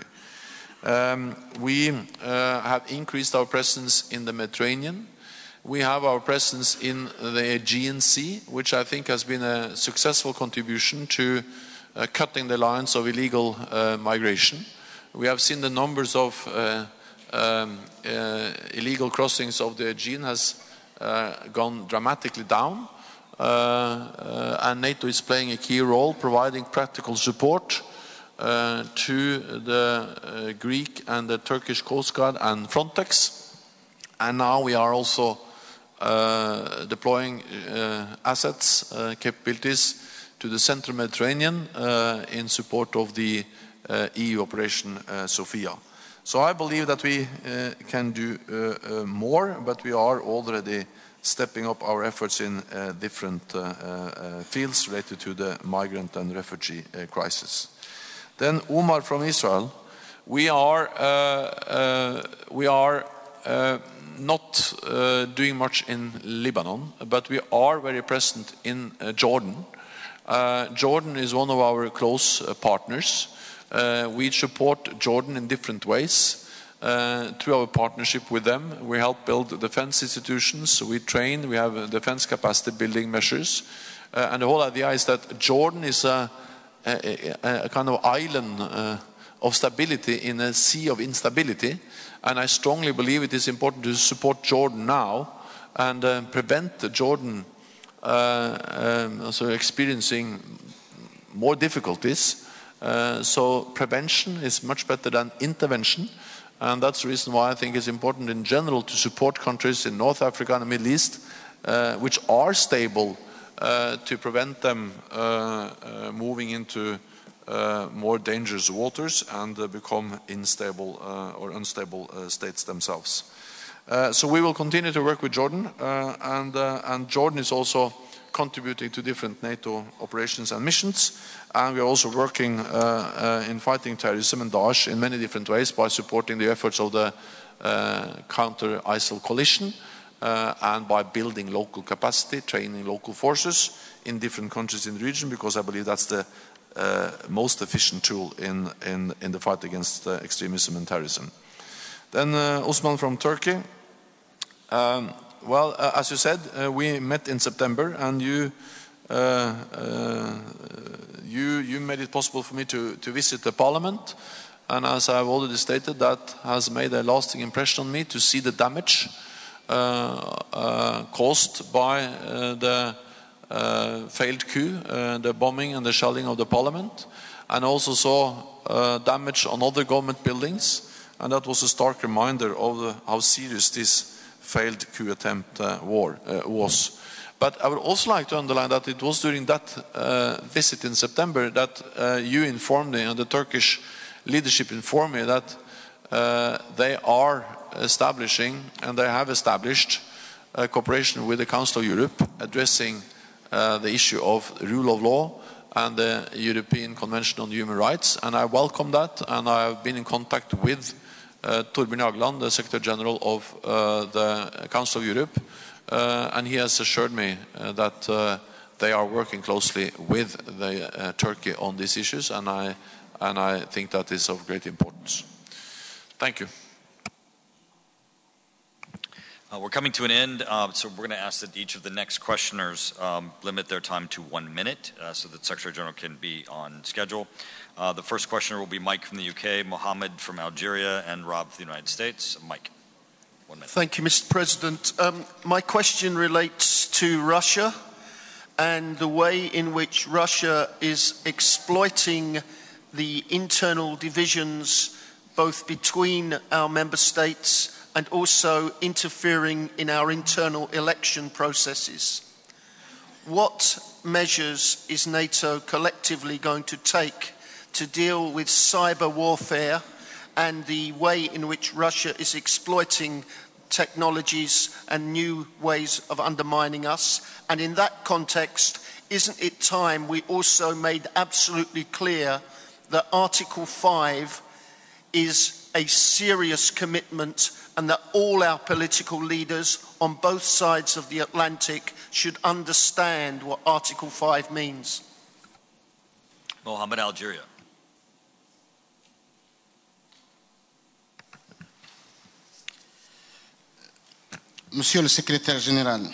We have increased our presence in the Mediterranean. We have our presence in the Aegean Sea, which I think has been a successful contribution to cutting the lines of illegal migration. We have seen the numbers of illegal crossings of the Aegean has gone dramatically down, and NATO is playing a key role, providing practical support to the Greek and the Turkish Coast Guard and Frontex. And now we are also deploying assets, capabilities to the Central Mediterranean in support of the EU Operation Sophia. So I believe that we can do more, but we are already stepping up our efforts in different fields related to the migrant and refugee crisis. Then Umar from Israel, we are not doing much in Lebanon, but we are very present in Jordan. Jordan is one of our close partners. We support Jordan in different ways. Through our partnership with them, we help build defense institutions, we train, we have defense capacity building measures. And the whole idea is that Jordan is a kind of island of stability in a sea of instability. And I strongly believe it is important to support Jordan now and prevent Jordan also experiencing more difficulties. So prevention is much better than intervention. And that's the reason why I think it's important in general to support countries in North Africa and the Middle East which are stable, to prevent them moving into more dangerous waters and become unstable states themselves. So we will continue to work with Jordan, and Jordan is also contributing to different NATO operations and missions, and we are also working in fighting terrorism and Daesh in many different ways by supporting the efforts of the counter-ISIL coalition and by building local capacity, training local forces in different countries in the region, because I believe that's the most efficient tool in the fight against extremism and terrorism. Then Osman from Turkey. Well, as you said, we met in September, and you made it possible for me to visit the Parliament. And as I've already stated, that has made a lasting impression on me to see the damage caused by the failed coup, the bombing and the shelling of the Parliament, and also saw damage on other government buildings. And that was a stark reminder of how serious this failed coup attempt was. But I would also like to underline that it was during that visit in September that you informed me, and the Turkish leadership informed me, that they are establishing, and they have established, a cooperation with the Council of Europe addressing the issue of rule of law and the European Convention on Human Rights. And I welcome that, and I have been in contact with Torbjørn Jagland, the Secretary General of the Council of Europe, and he has assured me that they are working closely with Turkey on these issues, and I think that is of great importance. Thank you. We're coming to an end, so we're going to ask that each of the next questioners limit their time to 1 minute so that Secretary General can be on schedule. The first questioner will be Mike from the UK, Mohammed from Algeria, and Rob from the United States. Mike, 1 minute. Thank you, Mr. President. My question relates to Russia and the way in which Russia is exploiting the internal divisions both between our member states and also interfering in our internal election processes. What measures is NATO collectively going to take to deal with cyber warfare and the way in which Russia is exploiting technologies and new ways of undermining us? And in that context, isn't it time we also made absolutely clear that Article 5 is a serious commitment, and that all our political leaders on both sides of the Atlantic should understand what Article 5 means? Mohammed, Algeria. Monsieur le Secrétaire Général.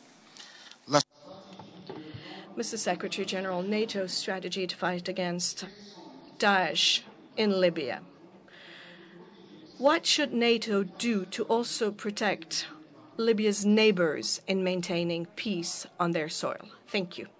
Mr. Secretary General, NATO's strategy to fight against Daesh in Libya. What should NATO do to also protect Libya's neighbors in maintaining peace on their soil? Thank you.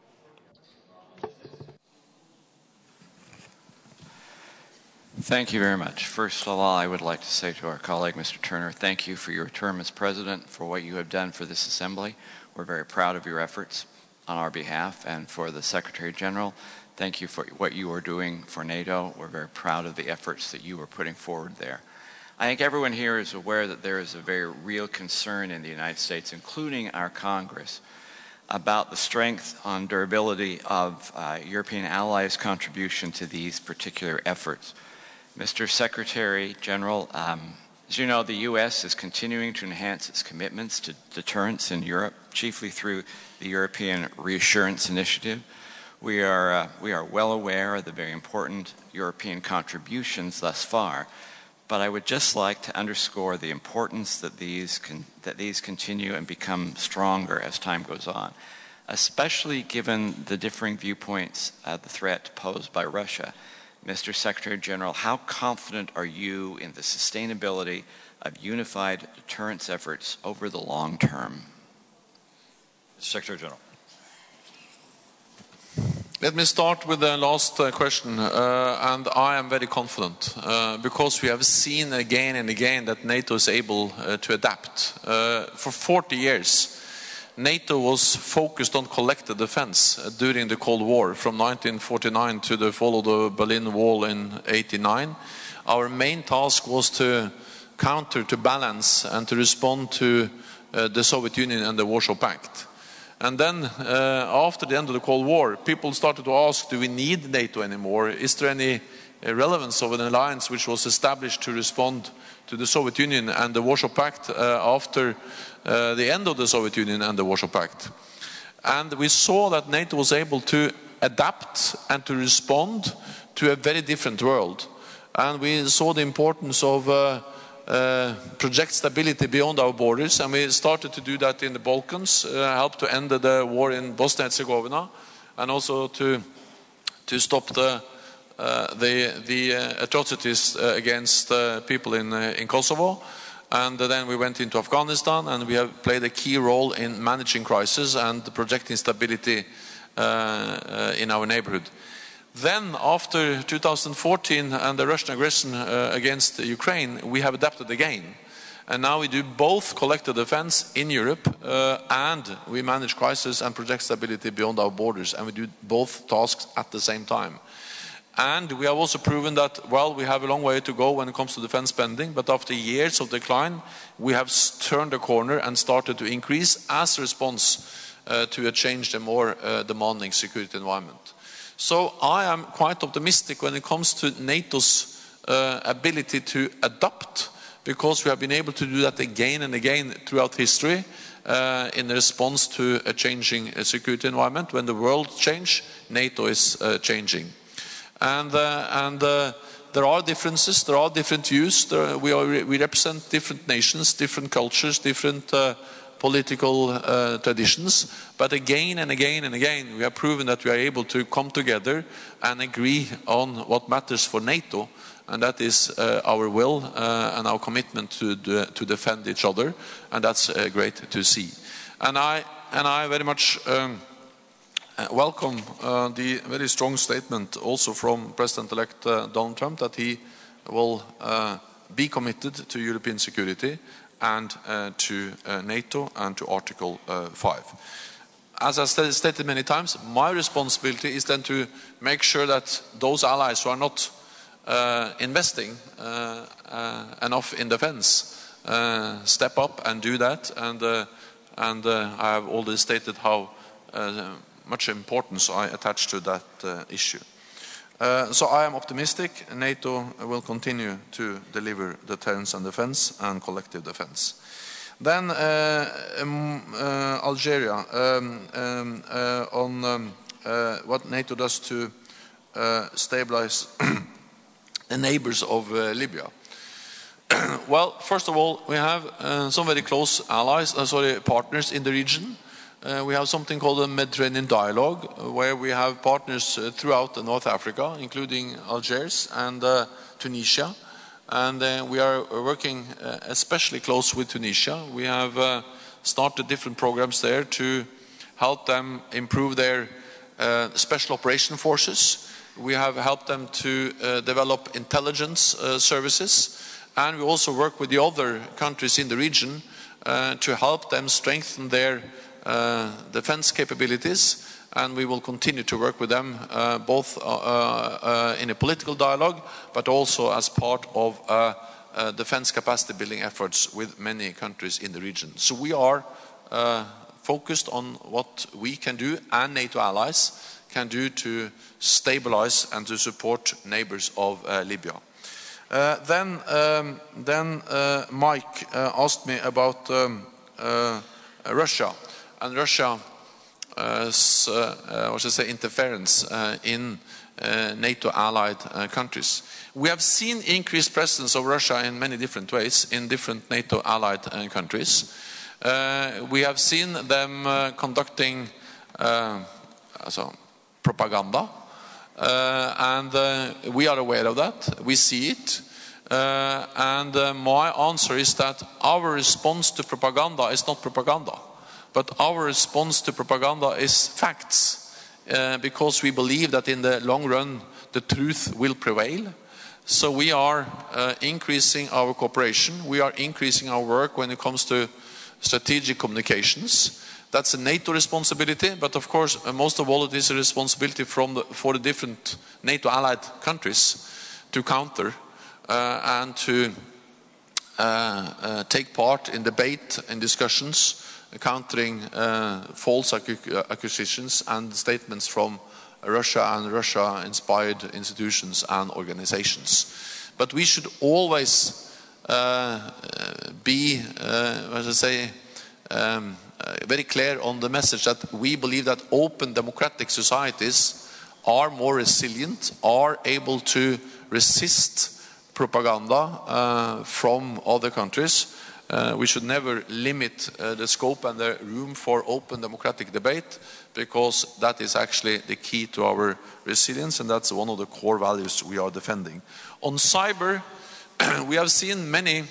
Thank you very much. First of all, I would like to say to our colleague, Mr. Turner, thank you for your term as President, for what you have done for this Assembly. We're very proud of your efforts on our behalf, and for the Secretary General, thank you for what you are doing for NATO. We're very proud of the efforts that you are putting forward there. I think everyone here is aware that there is a very real concern in the United States, including our Congress, about the strength and durability of European allies' contribution to these particular efforts. Mr. Secretary General, as you know, the U.S. is continuing to enhance its commitments to deterrence in Europe, chiefly through the European Reassurance Initiative. We are well aware of the very important European contributions thus far, but I would just like to underscore the importance that these continue and become stronger as time goes on, especially given the differing viewpoints of the threat posed by Russia. Mr. Secretary General, how confident are you in the sustainability of unified deterrence efforts over the long term? Secretary General. Let me start with the last question, and I am very confident because we have seen again and again that NATO is able to adapt. For 40 years, NATO was focused on collective defense during the Cold War, from 1949 to the fall of the Berlin Wall in 1989. Our main task was to counter, to balance, and to respond to the Soviet Union and the Warsaw Pact. And then, after the end of the Cold War, people started to ask, do we need NATO anymore? Is there any relevance of an alliance which was established to respond to the Soviet Union and the Warsaw Pact after the end of the Soviet Union and the Warsaw Pact? And we saw that NATO was able to adapt and to respond to a very different world. And we saw the importance of project stability beyond our borders, and we started to do that in the Balkans, helped to end the war in Bosnia and Herzegovina, and also to stop the atrocities against people in Kosovo. And then we went into Afghanistan, and we have played a key role in managing crisis and projecting stability in our neighborhood. Then, after 2014 and the Russian aggression against Ukraine, we have adapted again. And now we do both collective defense in Europe and we manage crisis and project stability beyond our borders. And we do both tasks at the same time. And we have also proven that, well, we have a long way to go when it comes to defense spending, but after years of decline, we have turned the corner and started to increase as a response to a changed and more demanding security environment. So I am quite optimistic when it comes to NATO's ability to adapt, because we have been able to do that again and again throughout history in response to a changing security environment. When the world changes, NATO is changing. And there are differences, there are different views, we represent different nations, different cultures, different political traditions, but again and again and again we have proven that we are able to come together and agree on what matters for NATO, and that is our will and our commitment to defend each other, and that's great to see. And I very much welcome the very strong statement also from President-elect Donald Trump that he will be committed to European security and to NATO and to Article 5. As I stated many times, my responsibility is then to make sure that those allies who are not investing enough in defense step up and do that, and I have already stated how much importance I attach to that issue. So I am optimistic. NATO will continue to deliver deterrence and defense and collective defense. Then Algeria, on what NATO does to stabilize the neighbors of Libya. Well, first of all, we have some very close partners in the region. We have something called the Mediterranean Dialogue, where we have partners throughout North Africa, including Algiers and Tunisia. And we are working especially close with Tunisia. We have started different programs there to help them improve their special operation forces. We have helped them to develop intelligence services. And we also work with the other countries in the region to help them strengthen their defense capabilities. And we will continue to work with them both in a political dialogue, but also as part of defense capacity building efforts with many countries in the region. So we are focused on what we can do and NATO allies can do to stabilize and to support neighbors of Libya. Then Mike asked me about Russia and Russia's interference in NATO allied countries. We have seen increased presence of Russia in many different ways in different NATO allied countries. We have seen them conducting propaganda, and we are aware of that. We see it. And my answer is that our response to propaganda is not propaganda, but our response to propaganda is facts, because we believe that in the long run the truth will prevail. So we are increasing our cooperation. We are increasing our work when it comes to strategic communications. That's a NATO responsibility, but of course most of all it is a responsibility for the different NATO allied countries to counter and to take part in debate and discussions, countering false accusations and statements from Russia and Russia-inspired institutions and organizations. But we should always be, very clear on the message that we believe that open democratic societies are more resilient, are able to resist propaganda from other countries. We should never limit the scope and the room for open democratic debate, because that is actually the key to our resilience, and that's one of the core values we are defending. On cyber, we have seen many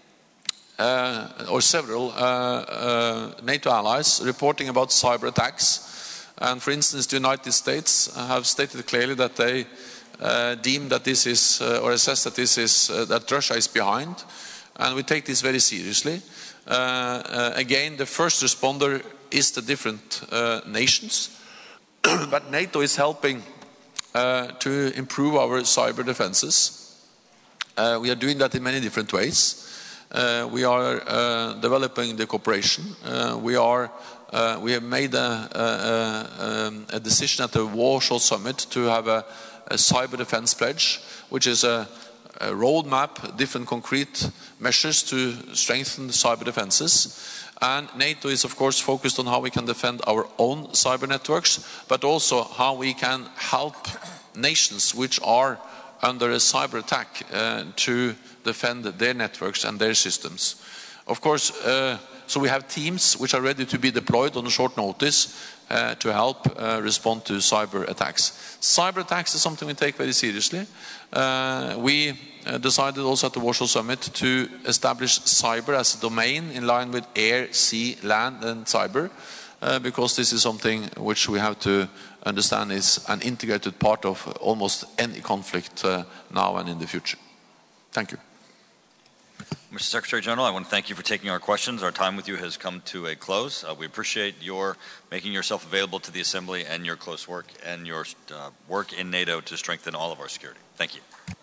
or several NATO allies reporting about cyber attacks. And for instance, the United States have stated clearly that they deem that this is, or assess that this is, that Russia is behind. And we take this very seriously. Again, the first responder is the different nations. But NATO is helping to improve our cyber defenses. We are doing that in many different ways. We are developing the cooperation. We have made a decision at the Warsaw Summit to have a cyber defense pledge, which is a roadmap, different concrete measures to strengthen the cyber defenses. And NATO is of course focused on how we can defend our own cyber networks, but also how we can help nations which are under a cyber attack to defend their networks and their systems. Of course, so we have teams which are ready to be deployed on a short notice to help respond to cyber attacks. Cyber attacks is something we take very seriously. We decided also at the Warsaw Summit to establish cyber as a domain in line with air, sea, land and cyber, because this is something which we have to understand is an integrated part of almost any conflict now and in the future. Thank you. Mr. Secretary General, I want to thank you for taking our questions. Our time with you has come to a close. We appreciate your making yourself available to the Assembly and your close work and your work in NATO to strengthen all of our security. Thank you.